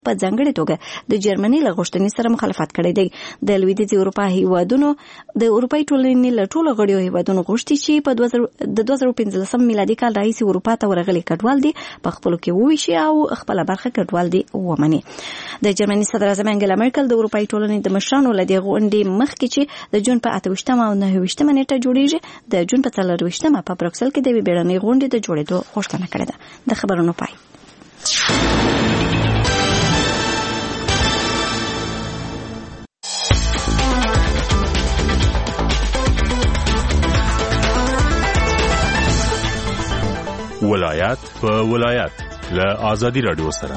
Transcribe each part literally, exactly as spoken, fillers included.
په ځانګړې توګه د جرمني له غوښتنې سره مخالفت کړی دی. د لویدیځ اروپا هیوادونو د اروپאי ټولنې له ټولو غړیو هیوادونو غوښتي چې په د دوه زره پنځلسم میلادي کال راهیسې اروپا ته ورغلي کډوال دي په خپلو کې وویشي او خپله برخه کډوال دي ومني. د جرمني صدر اعظم انګلا مرکل د اروپאי ټولنې د مشرانو له دې غونډې مخکې چې د جون په اته ویشتمه او نهه ویشتمه نیټه جوړیږي د جون په څلور ویشتمه په بروکسل کې د یوې بیړنۍ غونډې د جوړېدو غوښتنه کړې ده. د خبرونو پای. ولایت په ولایت له آزادی رادیو سره.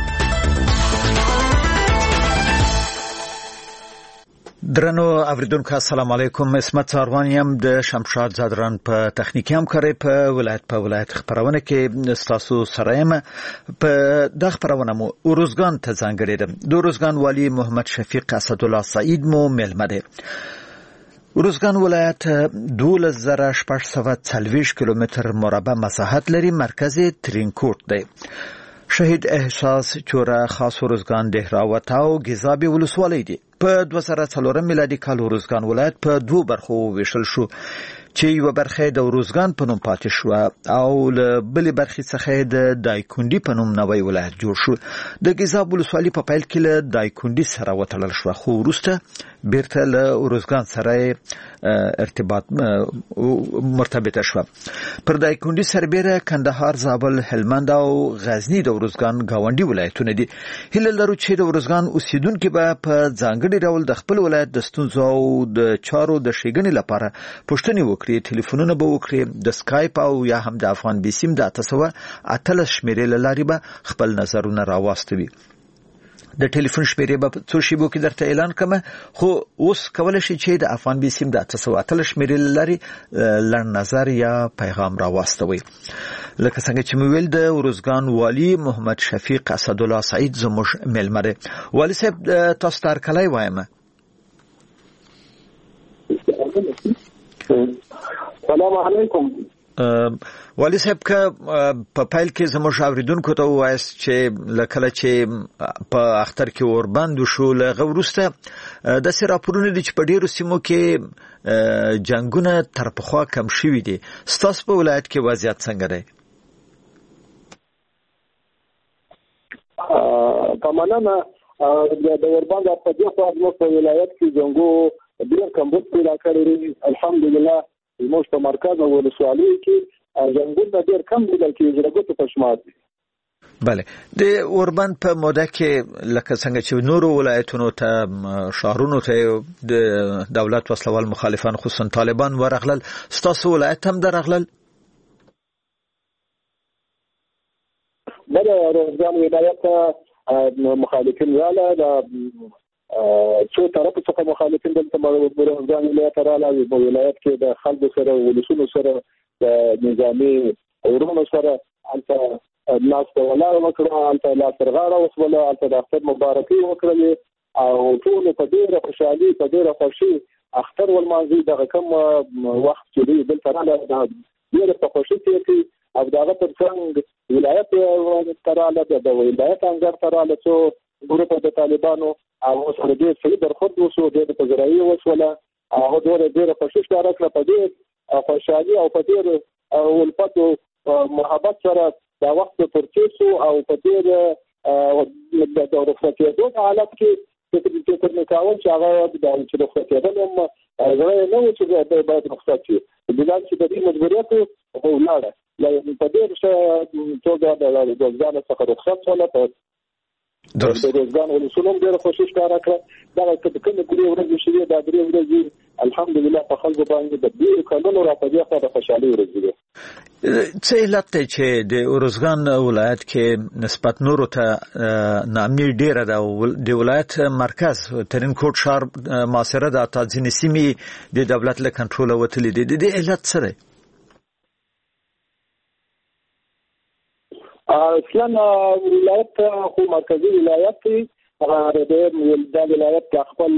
درنو اوریدونکو السلام علیکم. اسمت ساروانیم د شمشاد زادران په تخنیکی همکاري په ولایت په ولایت خبرونه کې تاسو سره یم. په د خبرونه مو اوروزګان ته ځانګړی ده. د اوروزګان والی محمد شفیق اسدالله سعید مو ملمه ده. اوروزګان ولایت دولس زره شپږ سوه څلوېښت کیلومتر مربع مساحت لري. مرکز ترینکوټ دی. شهید احساس چوره خاص اوروزګان دهراوت او گزابي ولسوالۍ دي. په دوه زره څلورم میلادي کال اوروزګان ولایت په دوه برخو ویشل شو چې یو برخه د اوروزګان په نوم پاتې شو او له بلې برخې څخه د دایکندي په نوم نوی ولایت جوړ شو. د گزاب ولسوالۍ په پیل کې له دایکندي سره وتړل شو خو وروسته بیرته له اوروزګان سره ارتباط مرتبطه شو. پر دایکندي سربېره کندهار، زابل، هلمند او غزنی د اوروزګان گاونډي ولایتونه دي. هیله لرو چې د اوروزګان اوسیدونکو به په ځانګړي ډول د خپل ولایت د ستونزو او د چارو د ښېګڼې لپاره پوښتنې وکړي، ټلیفونونه به وکړي. د سکایپ او یا هم د افغان بیسیم د اته سوه اتلس شمیرې له لارې به خپل نظرونه راواستوي. د ټلیفون شمیرې به څو شیبو کې درته اعلان کوم، خو اوس کولی شئ چې د افغان بیسیم د اته سوه اتلس شمیرې له لارې لنډ نظر یا پیغام راواستوي. لکه څنګه چې مې ویل د اوروزګان والي محمد شفیق اسدالله سعید زموږ میلمه دی. والي صاحب تاسو ته هرکلی وایم. سلام علیکم. والي صاحب که په پیل کې زموږ اوریدونکو ته ووایاست چې لکه چې په اختر کې اوربند وشو، له هغه وروسته داسې راپورونه دي چې په ډېرو سیمو کې جنګونه تر پخوا کم شوي دي. ستاسو په ولایت کې وضعیت څنګه دی؟ په مننه د اوربند په دې خوا زموږ په ولایت کې جنګو ډېر کمبود پیدا کړی. الحمدلله زموږ په مرکز او ولسوالۍ کې جنګونه ډېر کم لیدل کېږي، د ګوتو په شمار دي. بله، د اوربند په موده کې لکه څنګه چې نورو ولایتونو ته ښارونو ته د دولت وسلوال مخالفان خصوصا طالبان ورغلل، ستاسو ولایت هم درغلل؟ بله، اوروزګان ولایت مخالفین راغله، د څو طرفو څخه مخالفین دلته اوروزګان ولایت راغله. په ولایت کې د خلکو سره، ولسونو سره، د نظامي ورونو سره هلته لاس په ولاړ وکړه، هلته لاس تر غاړه وسوله، هلته د اختر مبارکي وکړلې او ټولو په ډېره خوشحالي، په ډېره خوښي اختر ولمانځي. دغه کم وخت چې دوی دلته راغله ډېره په خوښي تېر کړي او د هغه تر څنګ ولایت ته راغله، د ولایت انګړ ته راغله څو ګروپه د طالبانو هغه سره ډېر صحیح برخورد وشو، ډېر په ځرایي وسوله. هغه ډېره ډېره خوښي ښکاره کړه، په ډېر خوشحالي او په ډېر الفت او محبت سره دا وخت پر تېر شو او په ډېر د رخصتېدو په حالت کې فکر مې کاوه چې هغه چې رخصتېدل هم زړه یې نه و چې باید رخصت شي، بلان چې د دې مجبوریت خو ولاړه په ډېر ښه توګه د روزګان څخه رخصت شوله. په د روزګان ولسونو هم ډېره خوښي ښکاره کړه. دغه کومې درې ورځې شوې، دا درې ورځې الحمدلله په خلکو باندې د ډېرو کلونو را په دې خوا د خوشحالۍ ورځې دي. څه علت دی چې د اوروزګان ولایت کې نسبت نورو ته ناامني ډېره ده او د ولایت مرکز ترینکوټ ښار محاصره ده، حتی ځینې سیمې د دولت له کنټروله وتلي دي؟ د دې علت څه دی؟ اصلا ولایت خو مرکزی ولایت دی، دا ولایت د خپل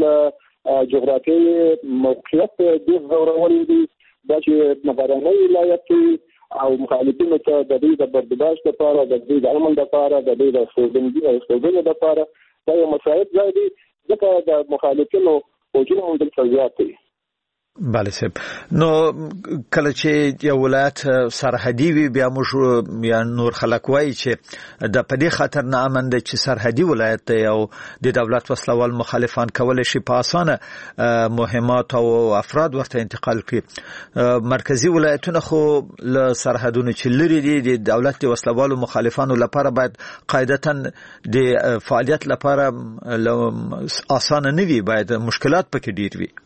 جغرافیایي موقعیت ډېر ځورول دي. دا چې بهرنی ولایت دی او مخالفینو ته د دې د برداشت لپاره د دې د عمل لپاره د دې د سودندي او سودنې لپاره دا یو مساعد ځای دی ځکه د مخالفینو وجود هم دلته زیات دی. بله صاحب، نو کله چې یو ولایت سرحدي وي بیا موږ یا نور خلک وایي چې د په دې خاطر نه امن دی چې سرحدي ولایت دی او د دولت وسلوال مخالفان کولی شي په اسانه مهمات او افراد ورته انتقال کړي. مرکزی ولایتونه خو له سرحدونو چې لري دي د دولت د وسلوالو مخالفانو لپاره باید قاعدتا د فعالیت لپاره اسانه نه وي، باید مشکلات پکې ډیر وي.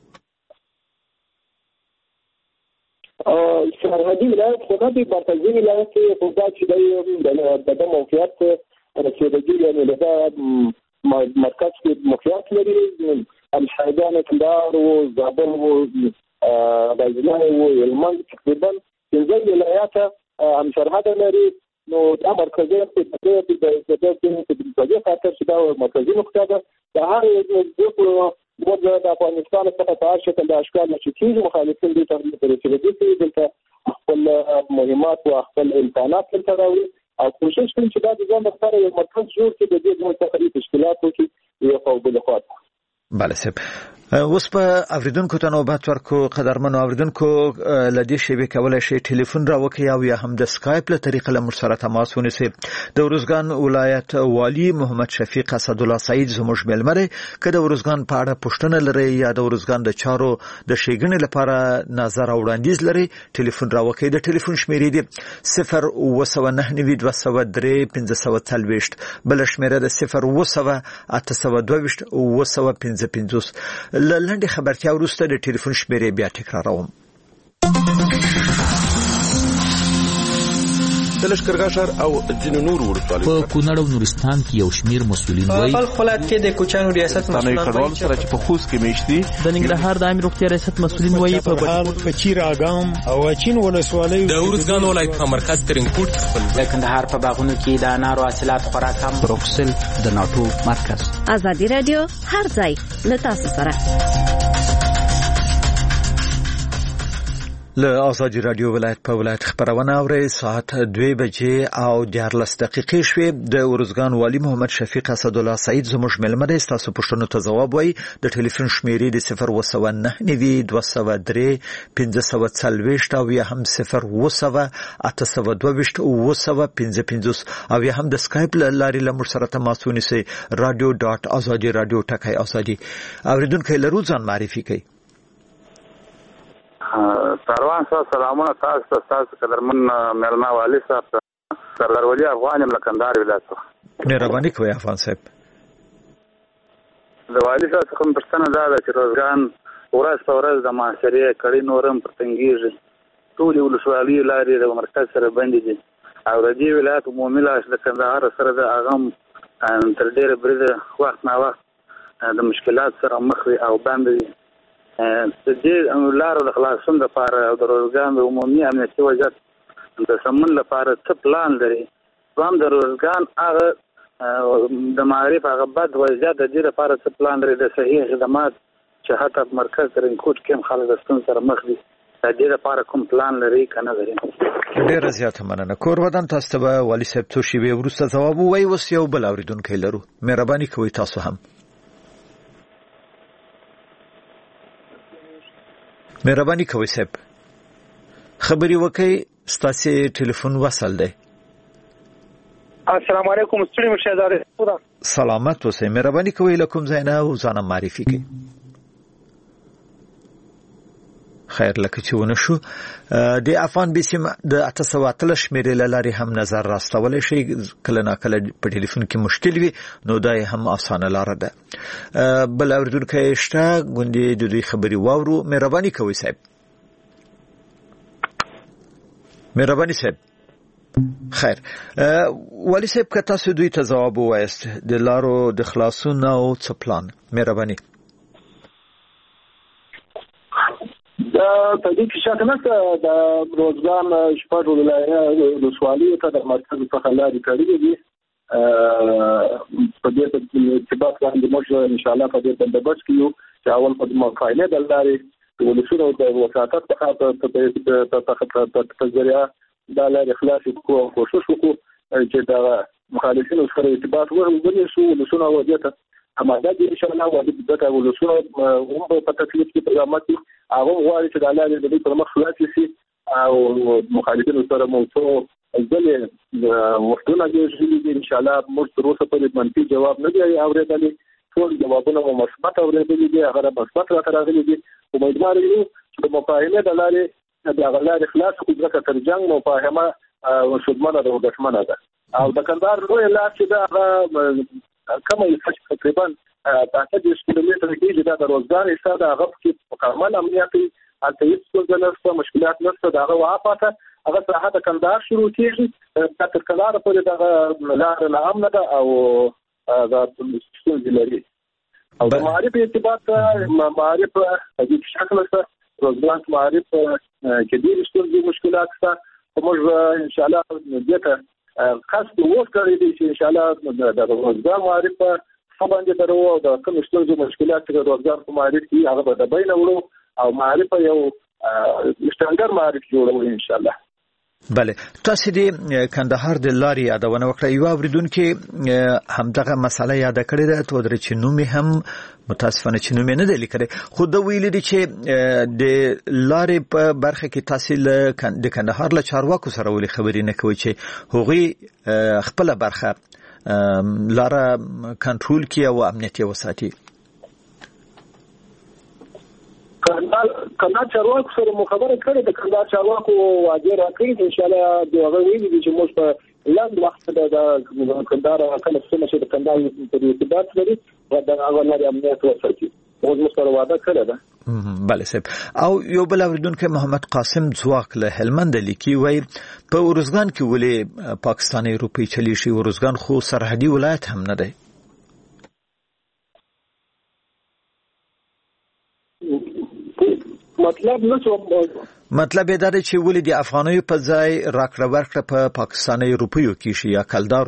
سرحدي ولایت خو نه دی، مرکزي ولایت کې خو دا چې دی د موقعیت رسېدګي یعنې د مرکز کې موقعیت لري. الحیدان، کندهار و، زابل و، غزنی و، هلمند تقریبا پنځه ولایات هم سرحد لري. نو دا مرکزي د دې خاطر چې دا مرکزي نقطه ده د هر یو موږ د افغانستان څخه په هر شکل د اشکال چې کېږي مخالفین دې ته رسېدګي کوي، دلته خپل مهمات او خپل امکانات دلته راوړي او کوشش کوي چې دا د ځان لپاره یو مرکز جوړ کړي د دې ډول څخه تشکیلات وکړي یو په بل خوا. بله صاحب، اوس په اوریدونکو ته نوبت ورکو. قدرمنو اوریدونکو، لدې شی کولای شي ټلیفون راوکړي او یا هم د سکایپ له طریقې له موږ سره تماس ونیسي. د ورزګان ولایت والی محمد شفیق اسدالله سعید زموږ مېلمه دی. که د ورزګان په اړه پوښتنه لري یا د ورزګان د چارو د ښېګڼې لپاره نظر او وړاندیز لري، ټلیفون راوکړي. د ټلیفون شمیرې دي صفر اوه سوه نهه نوي دوه سوه درې پنځه سوه څلوېښت، بله شمیره د صفر اوه سوه اته سوه دوه ویشت اوه سوه پنځه پنځوس. له لنډې خبرتیا وروسته د ټلیفون شمیرې بیا تکراروم. د لښکرګاه ښار او ځینو نورو ولسوالیو په کونړ او نورستان کې یو شمیر مسؤلین وایي په خپل ولایت کې د کوچانو ریاست مسؤلین وایي چې په خوست کې میشتي د ننګرهار د عامه روغتیا ریاست مسؤلین وایي په بهار په چیر اګام او چین ولسوالیو د ورزګان ولایت په مرکز ترنکوټ خپل د کندهار په باغونو کې د انارو حاصلات خوراک هم بروکسل د ناټو مرکز. ازادي رادیو هر ځای له تاسو سره. له ازادي رادیو ولایت په ولایت خبرونه اوري. ساعت دوه بجې او دیارلس دقیقې شوې. د ورزګان والی محمد شفیق اسدالله سعید زموږ مېلمه دی. تاسو پوښتنو ته ځواب وایي. د ټلیفون شمیرې د صفر اوه سوه نهه نوي دوه سوه درې پنځه سوه څلوېښت او یا هم صفر اوه سوه اته سوه دوه ویشت اوه سوه پنځه پنځوس او یا هم د سکایپ له لارې له موږ سره تماس ونیسئ. رادیو ډاټ ازادي رادیو ټکی ازادي. اوریدونکي لرو ځان معرفي کوي. سروان صاحب سلامونه تاسو ته. تاسو قدرمن مېلمه والي صاحب سردار ولی افغان یم له کندهار ولایت څخه. مهرباني کوئ افغان صاحب. د والي صاحب څخه پوښتنه دا ده چې روزګان ورځ په ورځ د معاشرې کړي نورم پر تنګېږي. ټولې ولسوالۍ لارې د مرکز سره بندې دي او د دې ولایت عمومي لاس د کندهار سره د هغه تر ډېره بریده وخت نا وخت د مشکلات سره مخ وي او بند دي. د دې لارو د خلاصون لپاره او د روزګان د عمومي امنیتي وضعیت د سمون لپاره څه پلان لري؟ هم د روزګان هغه د معارف هغه بد وضعیت د دې لپاره څه پلان لري؟ د صحیح خدمات چې حتی په مرکز ترنکوټ کې هم خلک د ستونزو سره مخ دي، د دې لپاره کوم پلان لري که نه لري؟ ډېره زیاته مننه. کور ودان تاسو ته به والي صاحب څو شېبې وروسته ځواب ووایي. اوس یو بل اورېدونکی لرو. مهرباني کوئ تاسو هم. مهرباني کوئ صاحب خبري وکړئ. ستاسو ټلیفون وصل دی. السلام علیکم. ستړي مشه زاره سلامت اوسئ. مهرباني کوئ له کوم ځای نه او ځان معرفي کړئ. خیر لکه چې ونه شو. د افغان بیسیم د اته سوه اتلس شمیرې له لارې هم نظر راستولی شي. کله ناکله په ټلیفون کې مشکل وي نو دا هم اسانه لاره ده. بل اوریدونکی شته ګوندې د دوی خبرې واورو. مهرباني کوئ صاحب. مهرباني صاحب. خیر والی صاحب که تاسو دوی ته ځواب ووایست د لارو د خلاصون او څه پلان؟ مهرباني. دا په دې کې شک نشته. د روزګان شپږ ولسوالیو ته د مرکز څخه لارې کړې دي. په دې ارتباط باندې موږ ان شاء الله په دې بندوبست کې یو چې اول په مقاله د لارې ولسونو د وساتت په خاطر په ذریعہ د لارې خلاص کوو کوشش وکړو چې د مخالفینو سره ارتباط ورغونې شو ولسونو وضعیت همدا دي ان شاء الله وایي د ولسونو هم په تکلیف کې پیغامات هغه غواړي چې د لارې د دې پر مخ خلاص شي او مخالفینو سره موضوع ځلې وختونه دي ان شاء الله موږ تر اوسه پورې منفي جواب نه دی اورېدلی ټول جوابونه مو مثبت اورېدلي دي هغه مثبت راغلي دي امیدوار یو چې د مفاهمې د لارې د غلار اخلاص او ځکه تر جنگ مفاهمه او شدمنه او دښمنه ده او د کندهار لوی لار چې دا کومه یې تقریبا پاتې کیلومتر کې د روزګار حساب هغه کې مکمل امنیتي البته هیڅ څه مشکلات نشته دا هغه واپسه هغه ساحه د کندهار شروع کیږي تر کندهار پورې د لار نه امن ده او دا څه لري او د معرفت ارتباط معرفت په دې شکل سره روزګار معرفت کې ډېر ستونزې مشکلات شته موږ ان شاء الله دې خاص وخت کړی دی چې ان شاء الله د روزګار معرفت په باندې درو او د کوم ستونزې مشکلات چې روزګار په معرفت کې هغه به د بین وړو او معرفت یو مشترک معرفت جوړو ان شاء الله. بله تاسو د کندهار د لارې یادونه وکړه یو اوریدونکو همدغه مسله یاد کړې ده تو درې چې نوم هم متاسفانه چې نوم نه دی لیکلی خو د ویل دي چې د لارې په برخه کې تحصیل د کندهار له چارواکو سره ولې خبرې نه کوي چې هغوی خپل برخه لاره کنټرول کړي او امنیت وساتي. کندهار چارواکو سره مو خبره کړې د کندهار چارواکو واجب راکړي ان شاء الله د هغه ویلي دي چې موږ په لاند وخت د کندهار کله چې د کندهار په ارتباط لري او د هغه لارې امنیت وساتي موږ سره وعده کړې ده. بله صاحب او یو بل اوریدونکو محمد قاسم ځواک له هلمند لیکي وای په ورزګان کې ولې پاکستاني روپی چلی شي ورزګان خو سرحدي ولایت هم نه دی. مطلب نه مطلب دا دی چې ولې د افغانیو په ځای راکړه ورکړه په پاکستاني روپیو کې شي یا کلدارو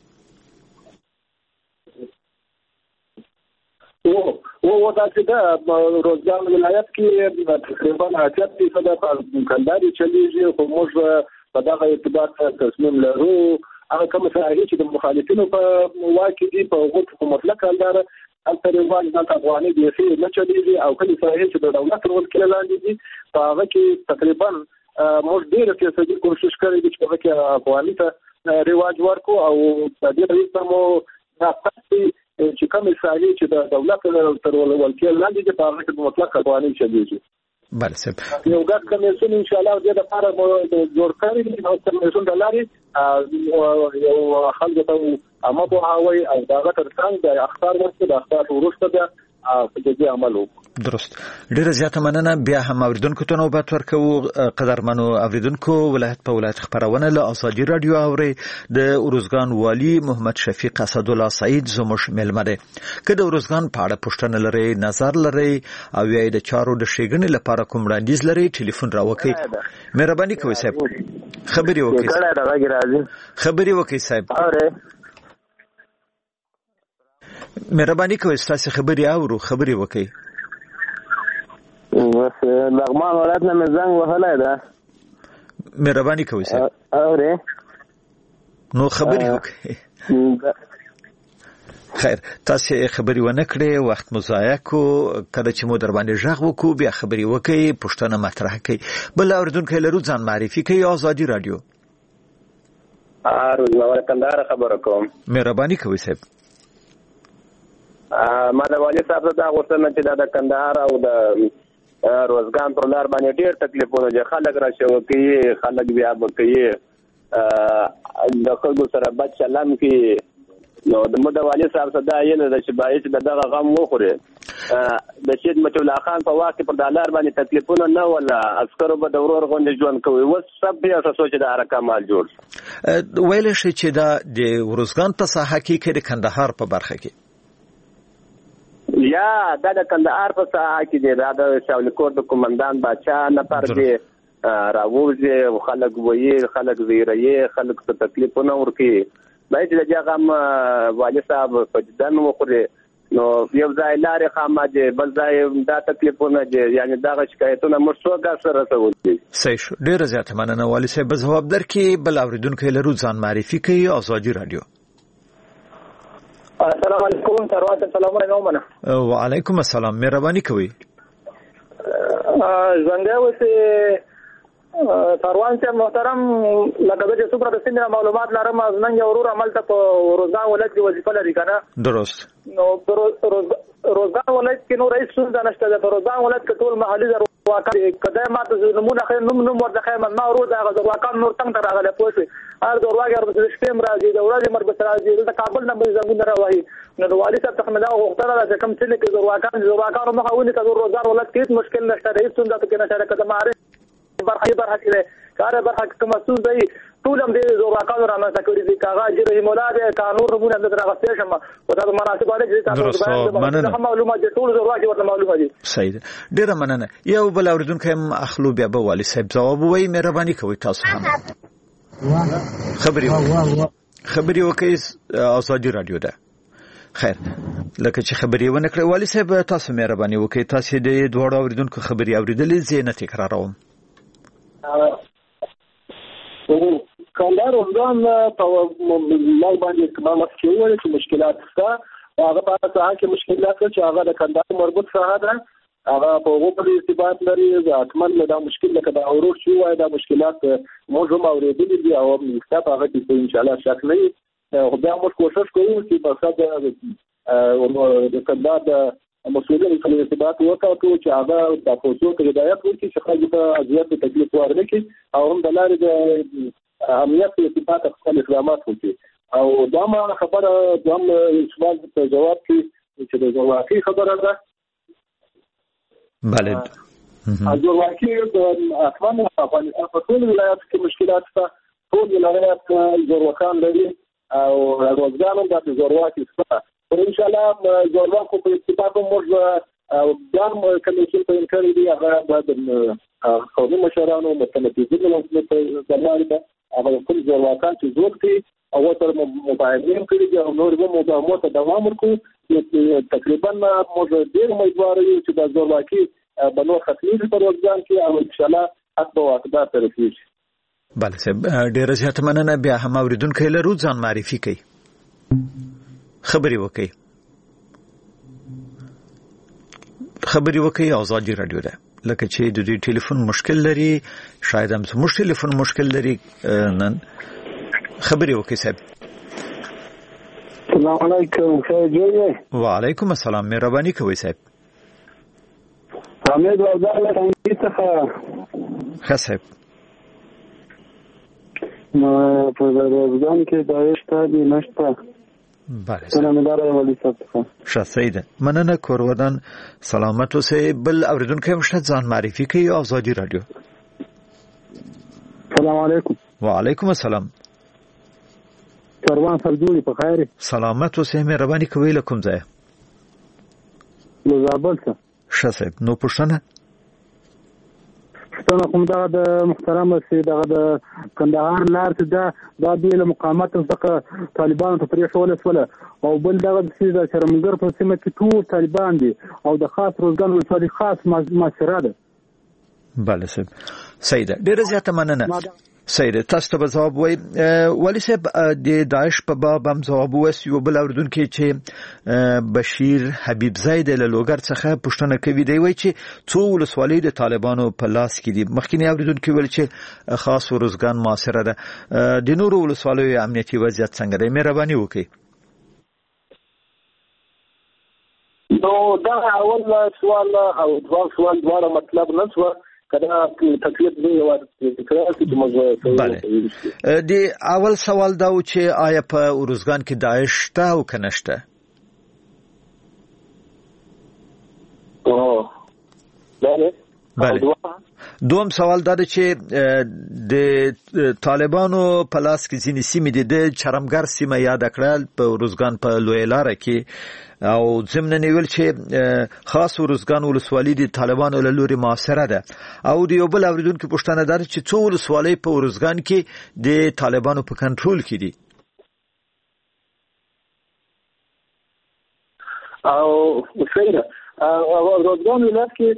او او دا چې دا روزګان ولایت کې تقریبا اتیا فیصد کلداري چلیږي خو موږ په دغه ارتباط تصمیم لرو هغه کوم ساحې چې د مخالفینو په واکې دي په هغو په مطلق کلدار التریوان د افغاني د سي نه چلیږي او کله ساحې چې د دولت ورول کړي لاندې دي په هغه کې تقریبا موږ ډېر فیصدي کوشش کړی دی چې هغه کې افغاني ته رواج ورکو او د دې لپاره مو د پاتې چې کوم ساحې چې د دولت تر ولول کړي لاندې دي په هغه کې مطلق افغاني چلیږي. بله صاحب یو ګډ کمیسیون ان شاء الله د لپاره جوړ کړی دی او کمیسیون د لارې یو خلک ته اما په هاوی او داغه ترڅنګ د اخطار وخت د اخطار ورسته د دې عمل وکړو. درست ډیره زیاته مننه بیا هم اوریدونکو ته نوبت ورکو قدرمنو اوریدونکو ولایت په ولایت خبرونه له ازادي رادیو اوري د ورزګان والی محمد شفیق اسد الله سعید زموږ ملمه ده که د ورزګان په اړه پوښتنه لري نظر لري او یا د چارو د شېګنې لپاره کوم وړاندیز لري ټلیفون راوکړئ مهرباني کوئ صاحب خبري وکړئ خبري وکړئ صاحب مهرباني کوئ تاسو خبري اورو خبري وکړئ. بس لغمان ولایت نه زنګ وهلای ده مهرباني کوئ صاحب اوره نو خبري وکړئ. خیر تاسو خبري ونه کړې وخت مضایع کو کله چې مو در باندې ژغ وکړو بیا خبري وکړئ پوښتنه مطرح کړئ. بل اوریدونکو لرو ځان معرفي کوي ازادي رادیو ا روزنامه کندهار خبر کوم مهرباني کوئ صاحب. ما د والي صاحب ته دا غوښتنه چې د کندهار او د روزګان پر لار باندې ډېر تکلیفونه چې خلک راشي کوي خلک بیا به کوي د خلکو سره بد چلن کوي نو د مو د والي صاحب ته دا یل د چې باید دغه غم وخوري د شهید متي الله خان په واقع پر د لار باندې تکلیفونه نه ولا عسکرو به د ورور غونډه ژوند کوي وس سب بیا سوچ د حرکت مال جوړ ویل شي چې دا د ورزګان په ساحه کې کې د کندهار په برخه کې یا دا د کندهار په ساحه کې دی دا د شاولیکوټ د کمانډان بادشاہ نفر دی راوځي خلک وایي خلک زیرایي خلک څه تکلیفونه ورکي باید چې هغه والي صاحب په دن وخوري نو یو ځای لارې خامه دي بل ځای دا تکلیفونه دي یعنی دا شکایتونه موږ څوک سره رسول دي. صحیح شو. ډیره زیاته مننه والي صاحب. جواب درکې بل اوریدونکو لرو ځان معرفي کوي. آزادي رادیو. السلام علیکم ثروت سلامونه نومنه. وعلیکم السلام. مهرباني کوي. څنګه وسه ثروان صاحب محترم لکه چې څومره د سیمه معلومات لرم از نن یو ورور عمل ته په روزا ولایت کې وظیفه لري کنه. درست. نو روزا ولایت کې نو رئیس څنګه نشته د روزا ولایت کې ټول محلي ځواکان کده ماته نمونه خیر نوم نوم ورته خیر ما ورو دا ځواکان نور څنګه راغله پوښي هر دروازه د سیستم راځي د ورځې مرګ راځي د کابل نه به زمون راوي نو د والي صاحب څخه دا وختره چې کوم څه کې ځواکان ځواکان مخاوني کړو روزا ولایت کې مشکل نشته رئیس څنګه ته کې نشته کده ماره برخه برخه کې کار برخه کوم مسؤل دی ټول هم دې زوراکانو را نه تکړی دي کاغه چې رحیم الله دې قانون ربونه د راغستې شمه او دا مناسب علي چې تاسو باندې معلومات دي ټول زوراکي ورته معلومه دي. صحیح. ډیره مننه. یو بل اوریدونکو هم اخلو بیا به والي صاحب جواب وایي. مهرباني کوئ تاسو هم خبري خبري وکړئ. آزادي رادیو ده. خیر لکه چې خبري ونه کړې والي صاحب تاسو مهرباني وکړئ. تاسو دې دوه اوریدونکو خبري اوریدلې زه نه تکراروم. کاندار روزان په لای باندې اقدامات کوي چې مشکلات شته هغه په اساس کې مشکلات چې هغه د کاندار مربوط سره ده هغه په هغه په ارتباط لري ځکه دا مشکل لکه دا اورور شو وای دا مشکلات موږ هم اوریدلې دي او موږ هغه چې ان شاء الله شک نه خو بیا موږ کوشش کوو چې په اساس د کاندار د مسؤلین په ارتباط وکړو چې هغه تاسو ته هدایت ورکړي چې خلک په ازیات تکلیف ورنکړي او هم د لارې د امنیت په ارتباط خپل اقدامات وکړي او دا ما خبره دوم سوال په جواب کې چې د واقعي خبره ده. بله د واقعي د افغان په ټول ولایت کې مشکلات شته. ټول ولایت زورواکان لري او روزګان هم د زورواکي شته. ان شاء الله زورواکو په اتفاق موږ بیا کمیشن په انکاري دی هغه د قومي مشرانو متمددینو په دربار کې هغه ټول زورواکان چې زور کوي او تر مباينین کړي او نور به مداومات دوام ورکړي. تقریبا موږ ډېر امیدوار یو چې د زورواکي بنو ختمي په روزګان کې او ان شاء الله حق او اقدار تر رسیږي. بله صاحب ډېر زیات مننه. بیا هم اوریدونکو لرو ځان معرفي کوي. خبري وکي خبري وکي. آزادي رادیو ده. لکه چې د دې ټلیفون مشکل لري شاید هم زموږ ټلیفون مشکل لري نن. خبري وکي صاحب. السلام علیکم. خیر جوړ. وعلیکم السلام. مهرباني کوئ صاحب. حمید وزاله څنګه څخه ښه صاحب. ما په روزګان کې دایښت دي نشته. بله سلامدار والي صاحب. ښه سیده مننه. کورودان سلامت اوسئ. بل اوریدونکو هم شته ځان معرفي کوي. آزادي رادیو. السلام علیکم. وعلیکم السلام. کاروان صاحب جوړی په خیر. سلامت اوسئ. مهرباني کوئ. له کوم ځای؟ له زابل څخه. ښه صاحب. نو پوښتنه پښتنه کوم دا د محترم سي دغه د کندهار لار ته دا د دې مقامات څخه طالبانو ته پریښول وسوله او بل دغه د سیده شرمګر په سیمه کې ټول طالبان دي او د خاص روزګان ولسوالۍ خاص ماسره ده. بله صاحب. سیده ډیره زیاته مننه. سیده تاسو ته جواب وای والي صاحب د داعش په باب هم جواب وسیو. بل اوریدونکو چې بشیر حبیب زید له لوګر څخه پوښتنه کوي دی وای چې څو ولسوالۍ د طالبانو په لاس کې دي. مخکینی اوریدونکو ویل چې خاص روزګان معاصره ده. د نورو ولسوالیو امنیتي وضعیت څنګه دی؟ مهرباني وکړئ. نو دا اول سوال او دوه سوال دواړه مطلب نه شو کله تکلیف دی یو تکرار چې موږ بله دی اول سوال دا و چې آیا په روزګان کې داعش شته او که نشته؟ اوه بله بله. دوم سوال دا چې د طالبانو په لاس کې ځینې سیمې دي. د چرمګر سیمه یاد کړل په روزګان په لوی لاره کې او ضمن ویل چې خاص روزګان ولسوالۍ د طالبانو له لوري معاصره ده او د یو بل اوریدونکو پوښتنه ده چې څو ولسوالۍ په روزګان کې د طالبانو په کنټرول کې دي؟ او وسیله او روزګان ولایت کې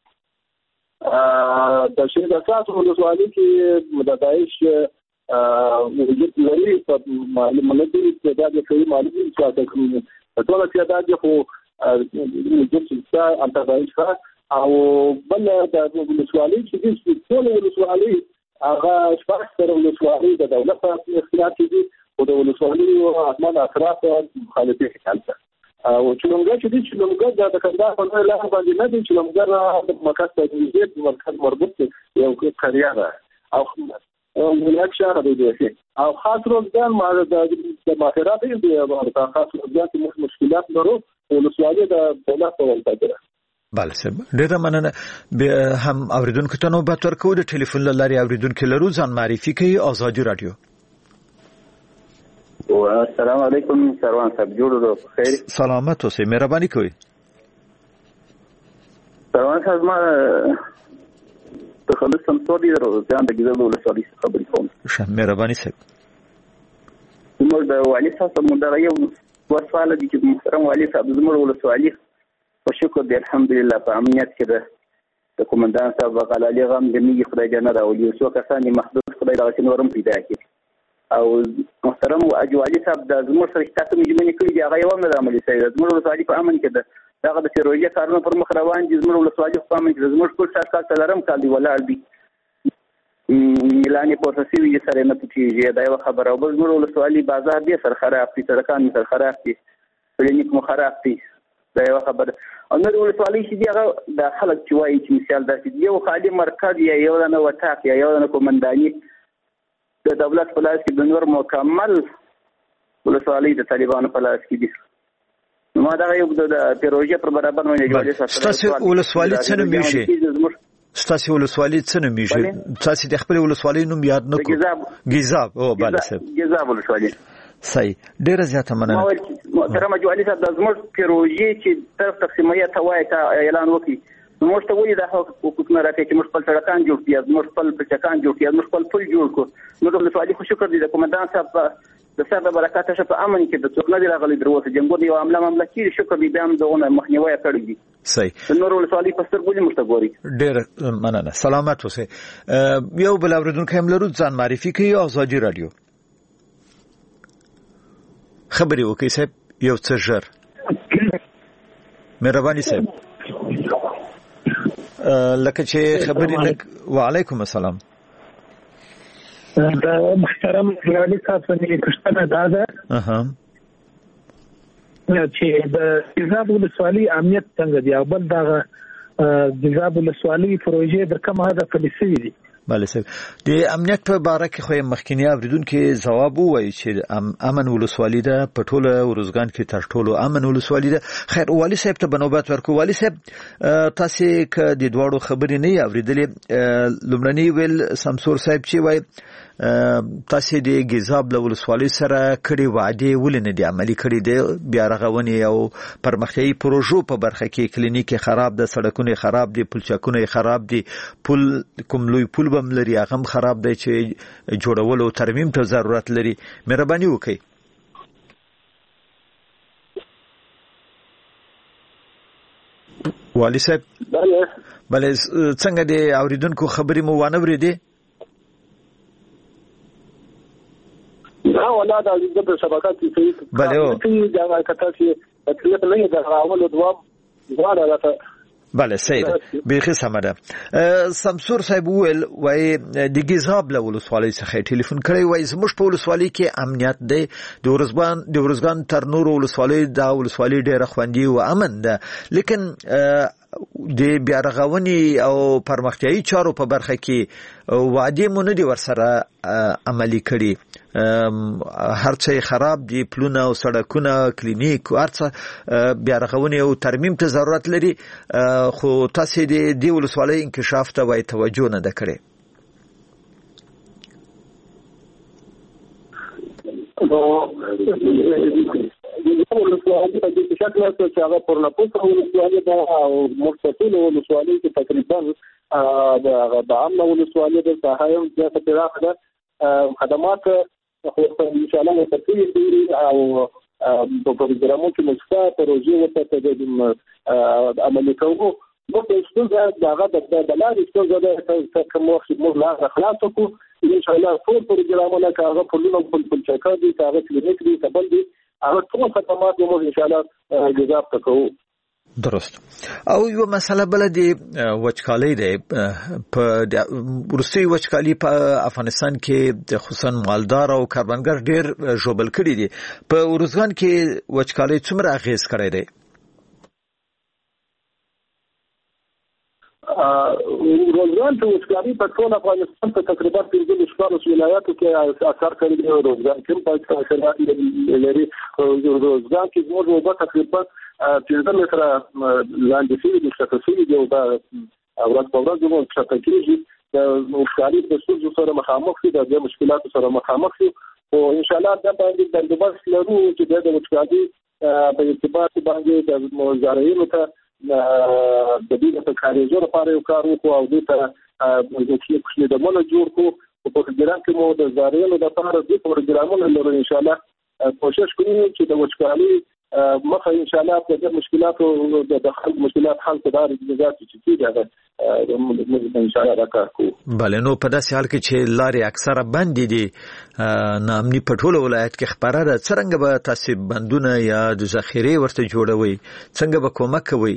د شهید اساس ولسوالۍ کې د داعش وجود لري په ملي استعداد کوي مالي ځواک کوي ټول استعداد خو وجود څه انتظاریش او بل د ولسوالۍ چې د ټول ولسوالۍ هغه شپږ سره ولسوالۍ د دولت په اختیار کې دي او د ولسوالۍ او احمد اطراف مخالفت کوي او چلمګر چې د چلمګر د کندهار په لار باندې نه دي چلمګر د مرکز ته د مرکز مربوط یو قريه ده او ولایت شهر دی او خاص روزګان ما د ماهرات دی او خاص روزګان کې مشکلات لرو ولسوالۍ د دولت په ولته ده. بله سم ډیره مننه هم اوریدونکو ته نوبت ورکو د ټلیفون لاري اوریدونکو لرو ځان معرفي کوي آزادي رادیو. السلام علیکم سروان صاحب جوړو خیر سلامت اوسئ مهرباني کوئ. سروان صاحب ما تخلص سمسور دي ځان د ګیزاب ولسوالۍ خبرې کوم. ښه مهرباني صاحب. زموږ د والي صاحب مدار یو وسواله دي چې محترم والي صاحب زموږ ولسوالۍ په شکر دی الحمدلله په امنیت کې ده د کومندان صاحب غلالي غم د میږي خدای جنت راولي او څو کسان محدود خدای دغسې نورم پیدا کړي او محترم اجوالي صاحب د زموږ سره چې تاسو مجموعې کړي دي هغه یو هم نه ده عملي شوی زموږ ولسوالي په امن کې ده دغه د پروژې کارونه پر مخ روان دي زموږ ولسوالي په امن کې ده زموږ ټول شاته کال څلورم کال دی ولاړ دي ملانې پورته شوي دي سره نه پټېږي دا یوه خبره او بل زموږ ولسوالي بازار دی سر خراب دي سړکان مې سر خراب دي کلینیک مو خراب دي دا یوه خبره او نور ولسوالۍ چې دي هغه د خلک چې وایي چې مثال داسې یو خالي مرکز یا یو دانه وټاق یا یو دانه کومنداني د دولت په لاس کې د نور مکمل ولسوالۍ د طالبانو په لاس کې دي ما دا یو د پروژې پر برابر باندې جوړې سره ستاسو ولسوالۍ څه نومیږي ستاسو ولسوالۍ څه نومیږي تاسو د خپل ولسوالۍ نوم یاد نه کوئ ګیزاب او بله صاحب ګیزاب ولسوالۍ صحیح ډیره زیاته مننه محترم اجوالي صاحب د زموږ پروژې چې طرف تقسیموي ته وایي ته اعلان وکړي موږ ته ولې دا حکومت راکړي چې موږ خپل سړکان جوړ کړو موږ خپل پلچکان جوړ کړو موږ خپل پل جوړ کړو موږ ولسوالۍ خو شکر دي د کومندان صاحب د سر د برکات شه په امن کې د څوک نه دی راغلی دروته جنګو دی او عمله معامله کېږي شکر دي بیا هم دغونه مخنیوی کړی دي صحیح د نور ولسوالۍ په سترګو دې موږ ته ګوري ډېره مننه سلامت اوسئ یو بل اورېدونکی هم لرو ځان معرفي کوي ازادي رادیو خبرې وکړئ صاحب یو څه ژر مهرباني صاحب لکه چې خبرې نه وعلیکم السلام د محترم والي صاحب باندې پوښتنه دا ده چې د ګیزاب ولسوالۍ امنیت څنګه دی او بل دغه ګیزاب ولسوالۍ پروژې د کوم هدف لري دي بله صاحب د امنیت په باره کې خو یې مخکینی اوریدونکي ځواب ووایي چې امن ولسوالي ده په ټوله ارزګان کې تر ټولو امن ولسوالي ده خیر والي صاحب ته به نوبت ورکړو والي صاحب تاسې که د دواړو خبرې نه یې اورېدلې لومړنی ویل سمسور صاحب چې وایي تاسې د ګیزاب له ولسوالۍ سره کړې وعدې ولې نه دي عملي کړې دي بیا رغونې او پرمختیایي پروژو په برخه کې کلینیک خراب ده سړکونه خراب دي پلچکونه خراب دي پل کوم لوی پل بم لري هغه هم خراب دی چې جوړول او ترمیم ته ضرورت لري مهرباني وکړئ والي صاحب بله څنګه د اوریدونکو خبرې مو وانه ورېدې ها ولا دا د شبکات کې بله او دا کته چې تکلیف نه دی راول دوه غواړه راته بله صحیح ده بیخي سمه ده سمسور صاحب وویل وایي د ګیزاب له ولسوالۍ څخه ټلیفون کړی وایي زموږ په ولسوالۍ کې امنیت دی د ارزګان د ارزګان تر نورو ولسوالۍ دا ولسوالۍ ډېره خوندي او امن ده لیکن د بیا رغونې او پرمختیایي چارو په برخه کې وعدې مو نه دي ورسره عملي کړي هر څه خراب دي پلونه او سړکونه کلینیک هر څه بیا رغونې او ترمیم ته ضرورت لري خو تاسې د دې ولسوالۍ انکشاف ته وایي توجه نه ده کړې ولسوالۍ په دې شکل چې هغه پر لپاره ولسوالۍ ده او مرتفع ولسوالۍ کې تقریبا د عامه ولسوالۍ د ساحه زیاته پراخه ده خدمات خو ان شاء الله ترتیب دي او په پروګرامونو کې مستقه پروژې ورته د عملي کوو. نو په ستاسو دغه د بلاري ستاسو د کوم وخت موږ لا خلاص کو ان شاء الله ټول پروګرامونه کاغه په لونو په په چکر دي کاغه کلینیک دي تبل دي هغه ټول خدمات موږ ان شاء الله جذاب تکو. درست. او یو مسله بل دی وچکالي دی په روسي وچکالي په افغانستان کې خصوصا مالدار او کاربنګر ډیر جوبل کړي دي. په ورزګان کې وچکالي څومره اغیز کړی دی؟ روزګان ته وچکالي په ټول افغانستان په تقریبا پنځه شپږ ولایاتو کې اثر کړی دی. روزګان کې په څلور لري روزګان کې موږ په تقریبا پنځه متره لاندې شوي دي ښکته شوي دي او دا ورځ په ورځ زموږ ښکته کېږي. د وچکالي د ستونزو سره مخامخ دي، د مشکلاتو سره مخامخ دي خو انشاءالله دا باندې بندوبست لرو چې د وچکالي په ارتباط باندې د زراعینو ته د دې په کاریزو لپاره یو کار وکړو او دې ته د کوچني ډمونه جوړ کړو. په پروګرام کې مو د زراعینو لپاره د پروګرامونو لرو انشاءالله کوشش کوو چې د وچکالي مخه ان شاء الله په مشکلاتو د خلک مشکلات حل کړي د نظارت چې کیږي ان شاء الله راکړو. بله نو په داسې حال کې چې لارې اکثره بند دي نامني په ټولو ولایت کې خبره ده، څنګه به تاسو بندونه یا د ذخیره ورته جوړوي، څنګه به کومک کوي؟